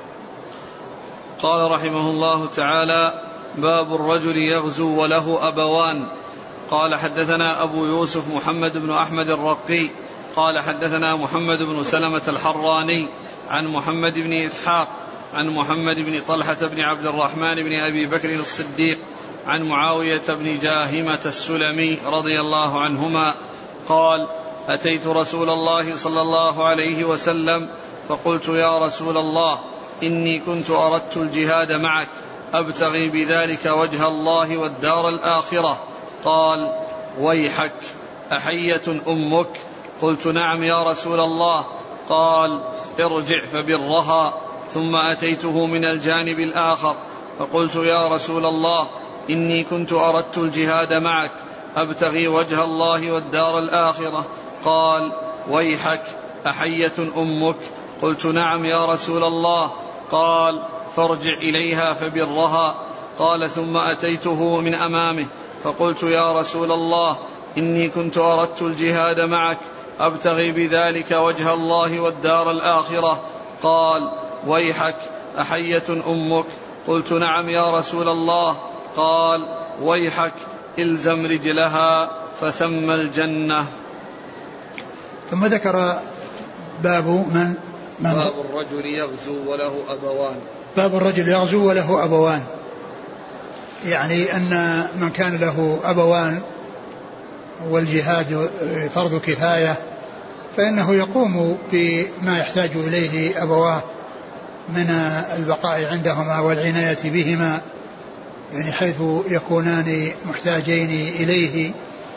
قال رحمه الله تعالى: باب الرجل يغزو وله أبوان. قال: حدثنا أبو يوسف محمد بن أحمد الرقي قال: حدثنا محمد بن سلمة الحراني عن محمد بن إسحاق عن محمد بن طلحة بن عبد الرحمن بن أبي بكر الصديق عن معاوية بن جاهمة السلمي رضي الله عنهما قال: أتيت رسول الله صلى الله عليه وسلم فقلت: يا رسول الله، إني كنت أردت الجهاد معك أبتغي بذلك وجه الله والدار الآخرة. قال: ويحك، أحية أمك؟ قلت: نعم يا رسول الله. قال: ارجع فبرها. ثم أتيته من الجانب الآخر فقلت: يا رسول الله، إني كنت أردت الجهاد معك أبتغي وجه الله والدار الآخرة. قال: ويحك، أحية أمك؟ قلت: نعم يا رسول الله. قال: فارجع إليها فبرها. قال: ثم أتيته من أمامه فقلت: يا رسول الله، إني كنت أردت الجهاد معك أبتغي بذلك وجه الله والدار الآخرة. قال: ويحك، أحية أمك؟ قلت: نعم يا رسول الله. قال: ويحك، إلزم رجلها فثم الجنة. ثم ذكر باب من, من باب الرجل يغزو وله أبوان. باب الرجل يغزو وله أبوان، يعني أن من كان له أبوان والجهاد فرض كفاية فإنه يقوم بما يحتاج إليه أبواه من البقاء عندهما والعناية بهما، يعني حيث يكونان محتاجين إليه.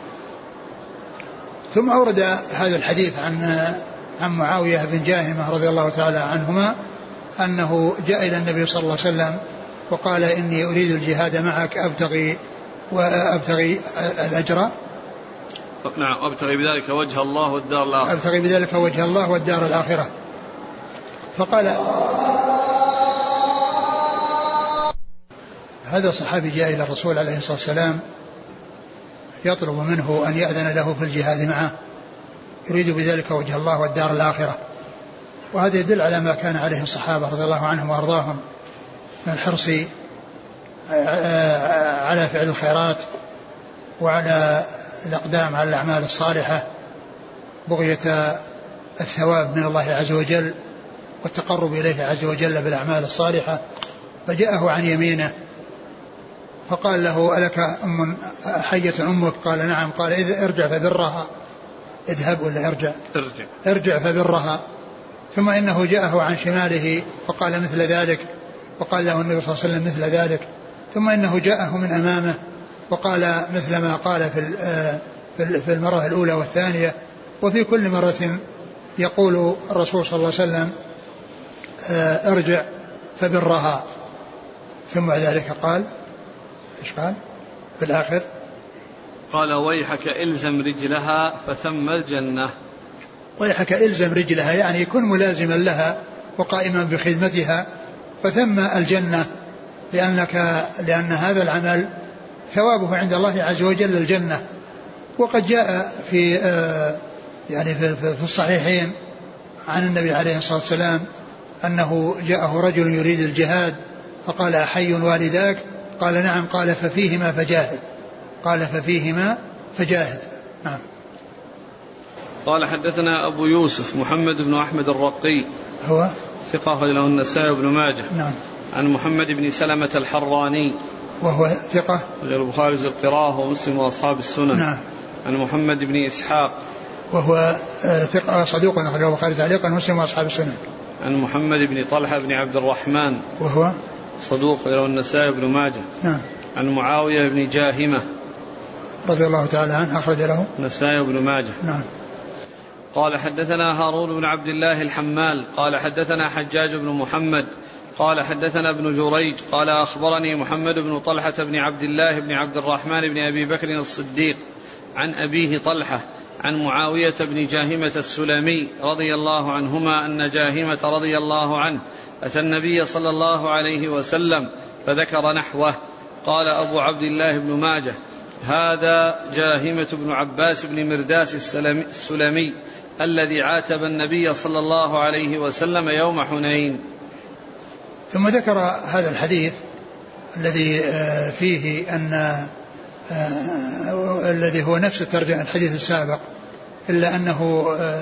ثم أورد هذا الحديث عن عن معاوية بن جاهمة رضي الله تعالى عنهما أنه جاء إلى النبي صلى الله عليه وسلم وقال: إني أريد الجهاد معك أبتغي وأبتغي الأجر. نعم، أبتغي بذلك وجه الله والدار الآخرة. أبتغي بذلك وجه الله والدار الآخرة. فقال هذا الصحابي جاء إلى الرسول عليه الصلاة والسلام يطلب منه أن يأذن له في الجهاد معه، يريد بذلك وجه الله والدار الآخرة. وهذا يدل على ما كان عليه الصحابة رضي الله عنهم وأرضاهم من الحرص على فعل الخيرات وعلى الأقدام على الأعمال الصالحة، بغية الثواب من الله عز وجل والتقرب إليه عز وجل بالأعمال الصالحة. فجاءه عن يمينه فقال له: ألك أم حية أمك؟ قال: نعم. قال: إذا ارجع فبرها اذهب ولا ارجع ارجع ارجع فبرها. ثم إنه جاءه عن شماله وقال مثل ذلك، وقال له النبي صلى الله عليه وسلم مثل ذلك. ثم إنه جاءه من أمامه وقال مثل ما قال في في المرة الأولى والثانية. وفي كل مرة يقول الرسول صلى الله عليه وسلم ارجع فبرها. ثم ذلك قال ايش قال في الآخر؟ قال ويحك إلزم رجلها فثم الجنة. ويحك إلزم رجلها يعني يكون ملازما لها وقائما بخدمتها فثم الجنة، لأنك لأن هذا العمل ثوابه عند الله عز وجل الجنة. وقد جاء في يعني في الصحيحين عن النبي عليه الصلاة والسلام أنه جاءه رجل يريد الجهاد فقال أحي والداك؟ قال نعم. قال ففيهما فجاهد. قال ففيهما فجاهد. نعم. قال حدثنا أبو يوسف محمد بن أحمد الرقي هو ثقة أخرج له النسائي بن ماجه. نعم. عن محمد بن سلمة الحراني وهو ثقة غير البخاري القراءة ومسلم وأصحاب السنن. نعم. عن محمد بن إسحاق وهو ثقة صدوق أخرج له البخاري تعليقا ومسلم وأصحاب السنن. عن محمد بن طلحة بن عبد الرحمن وهو صدوق له النسائي بن ماجه. نعم. عن معاوية بن جاهمة رضي الله تعالى عنه أخرج له النسائي بن ماجه. نعم. قال حدثنا هارون بن عبد الله الحمال قال حدثنا حجاج بن محمد قال حدثنا ابن جريج قال أخبرني محمد بن طلحة بن عبد الله بن عبد الرحمن بن أبي بكر الصديق عن أبيه طلحة عن معاوية بن جاهمة السلمي رضي الله عنهما أن جاهمة رضي الله عنه أتى النبي صلى الله عليه وسلم فذكر نحوه. قال أبو عبد الله بن ماجه هذا جاهمة بن عباس بن مرداس السلمي الذي عاتب النبي صلى الله عليه وسلم يوم حنين. ثم ذكر هذا الحديث الذي فيه أن الذي هو نفس الترجمة الحديث السابق إلا أنه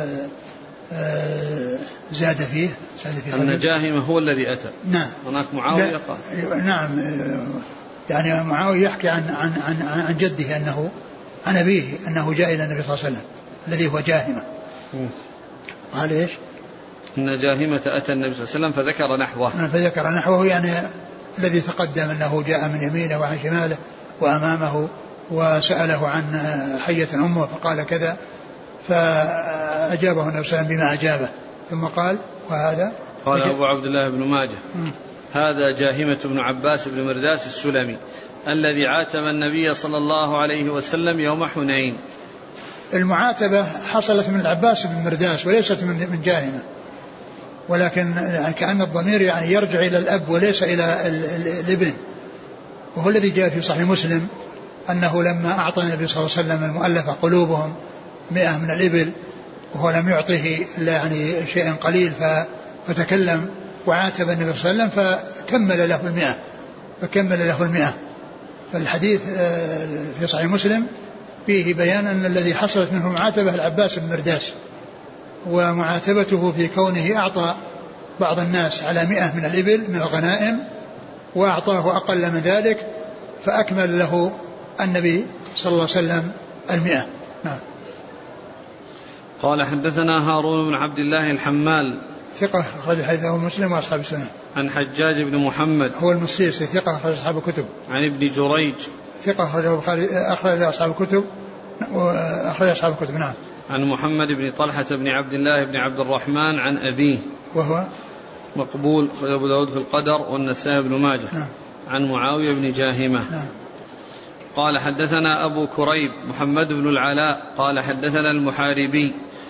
زاد فيه, زاد فيه أن جاهمة هو الذي أتى. نعم. هناك معاوية قال نعم يعني معاوية يحكي عن, عن, عن, عن جده أنه عن أبيه أنه جاء إلى النبي صلى الله عليه وسلم الذي هو جاهمة. قال إيش؟ إن جاهمة أتى النبي صلى الله عليه وسلم فذكر نحوه. فذكر نحوه يعني الذي تقدم أنه جاء من يمينه وعن شماله وأمامه وسأله عن حية أمه فقال كذا فأجابه النبي صلى الله عليه وسلم بما أجابه. ثم قال وهذا قال أبو عبد الله بن ماجه م. هذا جاهمة بن عباس بن مرداس السلمي الذي عاتب النبي صلى الله عليه وسلم يوم حنين. المعاتبة حصلت من العباس بن مرداس وليست من من جاهمة، ولكن كأن الضمير يعني يرجع إلى الأب وليس إلى الابن. وهو الذي جاء في صحيح مسلم أنه لما أعطى النبي صلى الله عليه وسلم المؤلفة قلوبهم مئة من الإبل وهو لم يعطه إلا يعني شيء قليل فتكلم وعاتب النبي صلى الله عليه وسلم فكمل له المئة فكمل له المئة. فالحديث في صحيح مسلم فيه بيان أن الذي حصلت منه معاتبة العباس بن مرداس، ومعاتبته في كونه أعطى بعض الناس على مئة من الإبل من الغنائم وأعطاه أقل من ذلك فأكمل له النبي صلى الله عليه وسلم المئة. نعم. قال حدثنا هارون بن عبد الله الحمال ثقة أخرج حديثه مسلم وأصحاب السنة. عن حجاج بن محمد هو المصيصي ثقة أخرج أصحاب الكتب. عن ابن جريج ثقة أخرج البخاري أخرج أصحاب الكتب وأخرج أصحاب الكتب. نعم. عن محمد بن طلحة بن عبد الله بن عبد الرحمن عن أبيه وهو مقبول أخرج أبو داود في القدر والنسائي بن ماجه. نعم. عن معاوية بن جاهمة. نعم. قال حدثنا أبو كريب محمد بن العلاء قال حدثنا المحاربي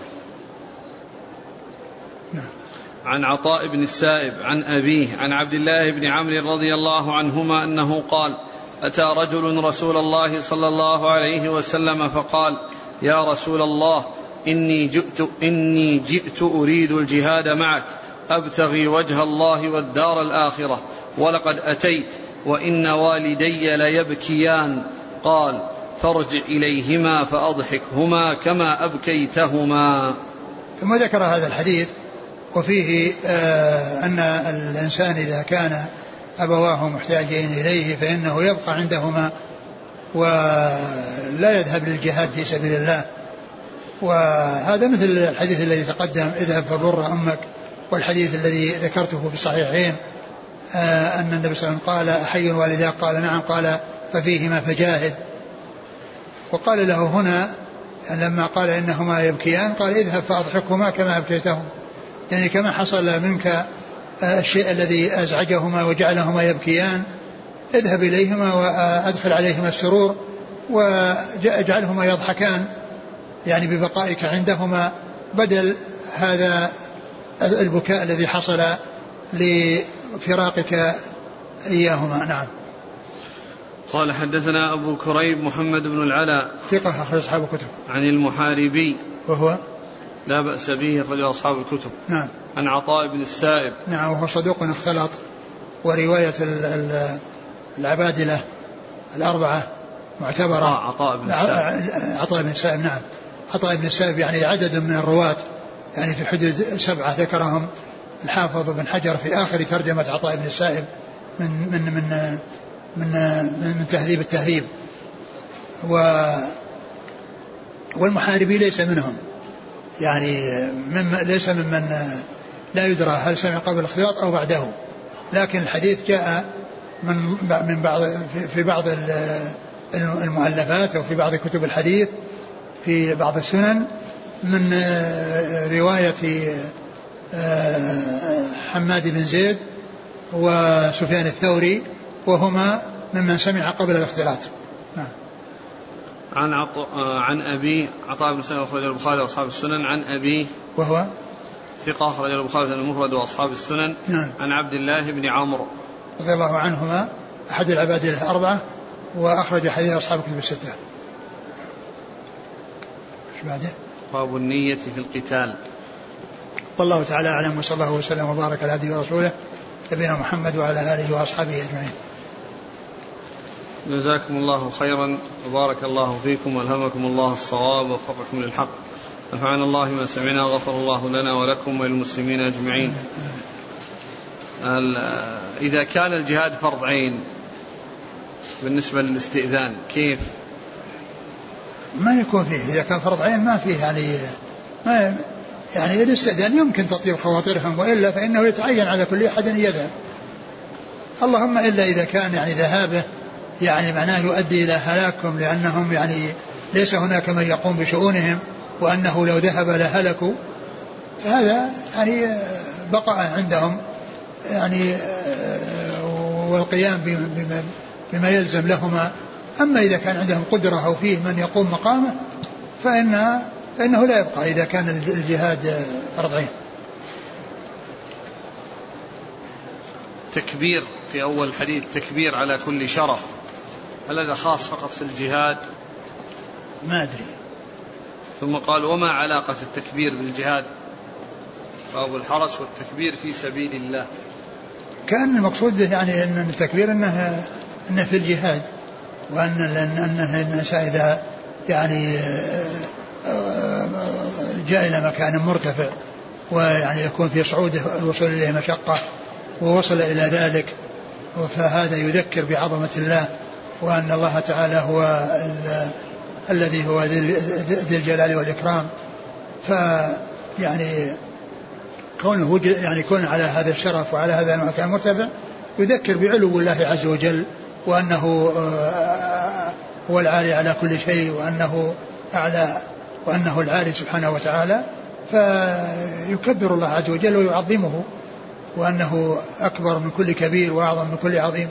نعم. عن عطاء بن السائب عن أبيه عن عبد الله بن عمرو رضي الله عنهما أنه قال أتى رجل رسول الله صلى الله عليه وسلم فقال يا رسول الله إني جئت, إني جئت أريد الجهاد معك أبتغي وجه الله والدار الآخرة ولقد أتيت وإن والدي ليبكيان. قال فارجع إليهما فأضحكهما كما أبكيتهما. ثم ذكر هذا الحديث وفيه آه أن الإنسان إذا كان أبواه محتاجين إليه فإنه يبقى عندهما ولا يذهب للجهاد في سبيل الله، وهذا مثل الحديث الذي تقدم اذهب فبر أمك، والحديث الذي ذكرته في الصحيحين آه أن النبي صلى الله عليه وسلم قال أحي والداك؟ قال نعم، قال ففيهما فجاهد. وقال له هنا لما قال إنهما يبكيان قال اذهب فأضحكهما كما أبكيتهم، يعني كما حصل منك الشيء الذي أزعجهما وجعلهما يبكيان اذهب إليهما وأدخل عليهما السرور واجعلهما يضحكان، يعني ببقائك عندهما بدل هذا البكاء الذي حصل لفراقك إياهما. نعم. قال حدثنا أبو كريب محمد بن العلاء ثقة أخرج أصحاب الكتب. عن المحاربي وهو لا بأس به أخرج أصحاب الكتب. نعم. عن عطاء بن السائب. نعم، وهو صدوق اختلط، ورواية العبادلة الأربعة معتبرة. آه عطاء بن السائب. عطاء بن السائب نعم. عطاء بن السائب يعني عدد من الرواة، يعني في حدود سبعة ذكرهم الحافظ بن حجر في آخر ترجمة عطاء بن السائب من من من من, من تهذيب التهذيب. و والمحاربي ليس منهم، يعني مم ليس ممن لا يدرى هل سمع قبل الاختلاط أو بعده، لكن الحديث جاء من من بعض في بعض المؤلفات أو في بعض كتب الحديث في بعض السنن من رواية حماد بن زيد وسفيان الثوري، وهما ممن سمع قبل الاختلاط. نعم. عن عط... عن أبي عطاء بن سائب أخرج البخاري وأصحاب السنن. عن أبي وهو ثقة أخرج البخاري المفرد وأصحاب السنن. نعم. عن عبد الله بن عمرو رضي الله عنهما أحد العباد الأربعة، وأخرج حديث أصحاب الكتب الستة. ايش بعده؟ باب النية في القتال. والله تعالى أعلم، وصلى الله وسلم وبارك على عبده ورسوله نبينا محمد وعلى آله وأصحابه أجمعين. جزاكم الله خيرا وبارك الله فيكم والهمكم الله الصواب ووفقكم للحق، نفعنا الله ما سمعنا وغفر الله لنا ولكم وللمسلمين أجمعين. إذا كان الجهاد فرض عين بالنسبة للاستئذان كيف؟ ما يكون فيه، إذا كان فرض عين ما فيه يعني ما يعني الاستئذان يمكن تطيب خواطرهم، وإلا فإنه يتعين على كل أحد يذهب، اللهم إلا إذا كان يعني ذهابه يعني معناه يؤدي إلى هلاكهم، لأنهم يعني ليس هناك من يقوم بشؤونهم، وأنه لو ذهب لهلكوا، فهذا يعني بقاء عندهم يعني والقيام بما, بما يلزم لهما. أما إذا كان عندهم قدرة أو فيه من يقوم مقامه فإن فإنه لا يبقى إذا كان الجهاد فرض عين. تكبير في أول الحديث تكبير على كل شرف، هل هذا خاص فقط في الجهاد؟ ما أدري. ثم قال وما علاقة التكبير بالجهاد؟ باب الحرس والتكبير في سبيل الله. كان المقصود به يعني أن التكبير أنه, أنه في الجهاد، وأن أنه الإنسان إذا يعني جاء إلى مكان مرتفع ويعني يكون في صعوده الوصول إليه مشقة ووصل إلى ذلك، فهذا يذكر بعظمة الله، وأن الله تعالى هو الذي هو ذي الجلال والإكرام. فيعني كونه يعني يكون على هذا الشرف وعلى هذا المكان مرتفع يذكر بعلو الله عز وجل، وأنه هو العالي على كل شيء، وأنه أعلى، وأنه العالي سبحانه وتعالى، فيكبر الله عز وجل ويعظمه، وأنه أكبر من كل كبير وأعظم من كل عظيم.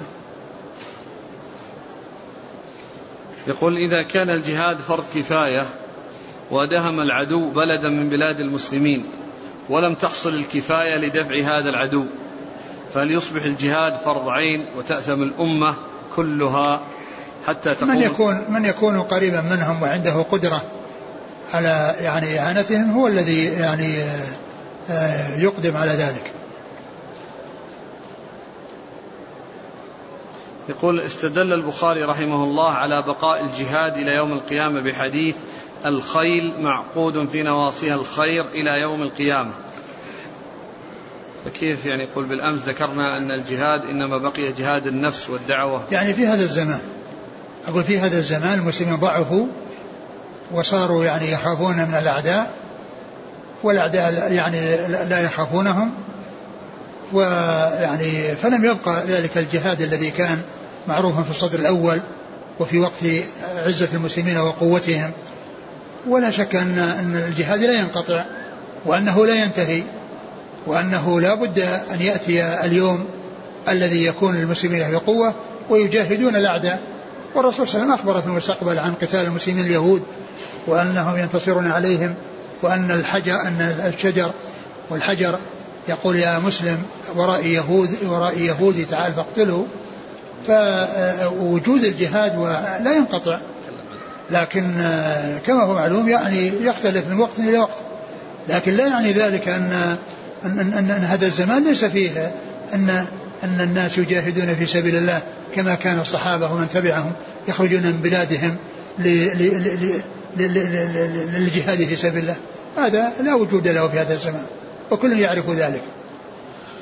يقول إذا كان الجهاد فرض كفاية ودهم العدو بلدا من بلاد المسلمين ولم تحصل الكفاية لدفع هذا العدو، فهل يصبح الجهاد فرض عين وتأثم الأمة كلها حتى تقوم؟ من يكون من يكون قريبا منهم وعنده قدرة على يعني إعانتهم هو الذي يعني يقدم على ذلك. يقول استدل البخاري رحمه الله على بقاء الجهاد إلى يوم القيامة بحديث الخيل معقود في نواصيها الخير إلى يوم القيامة، فكيف يعني؟ يقول بالأمس ذكرنا أن الجهاد إنما بقي جهاد النفس والدعوة، يعني في هذا الزمان، أقول في هذا الزمان المسلمين ضعفوا وصاروا يعني يخافون من الأعداء والأعداء يعني لا يخافونهم، ويعني فلم يبقى ذلك الجهاد الذي كان معروفا في الصدر الأول وفي وقت عزة المسلمين وقوتهم. ولا شك أن الجهاد لا ينقطع وأنه لا ينتهي، وأنه لا بد أن يأتي اليوم الذي يكون المسلمين في قوة ويجاهدون الأعداء. والرسول صلى الله عليه وسلم أخبر في المستقبل عن قتال المسلمين اليهود وأنهم ينتصرون عليهم، وأن الحجر أن الشجر والحجر يقول يا مسلم ورائي يهود ورائي يهودي تعال فاقتله. فوجود الجهاد لا ينقطع، لكن كما هو معلوم يعني يختلف من وقت إلى وقت، لكن لا يعني ذلك أن أن, أن, أن هذا الزمان ليس فيه أن أن الناس يجاهدون في سبيل الله كما كان الصحابة ومن تبعهم يخرجون من بلادهم للجهاد في سبيل الله. هذا لا وجود له في هذا الزمان وكل يعرف ذلك.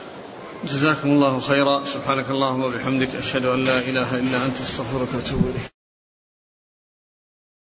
جزاكم الله خيرا. سبحانك اللهم وبحمدك أشهد أن لا إله إلا أنت استغفرك وأتوب إليك.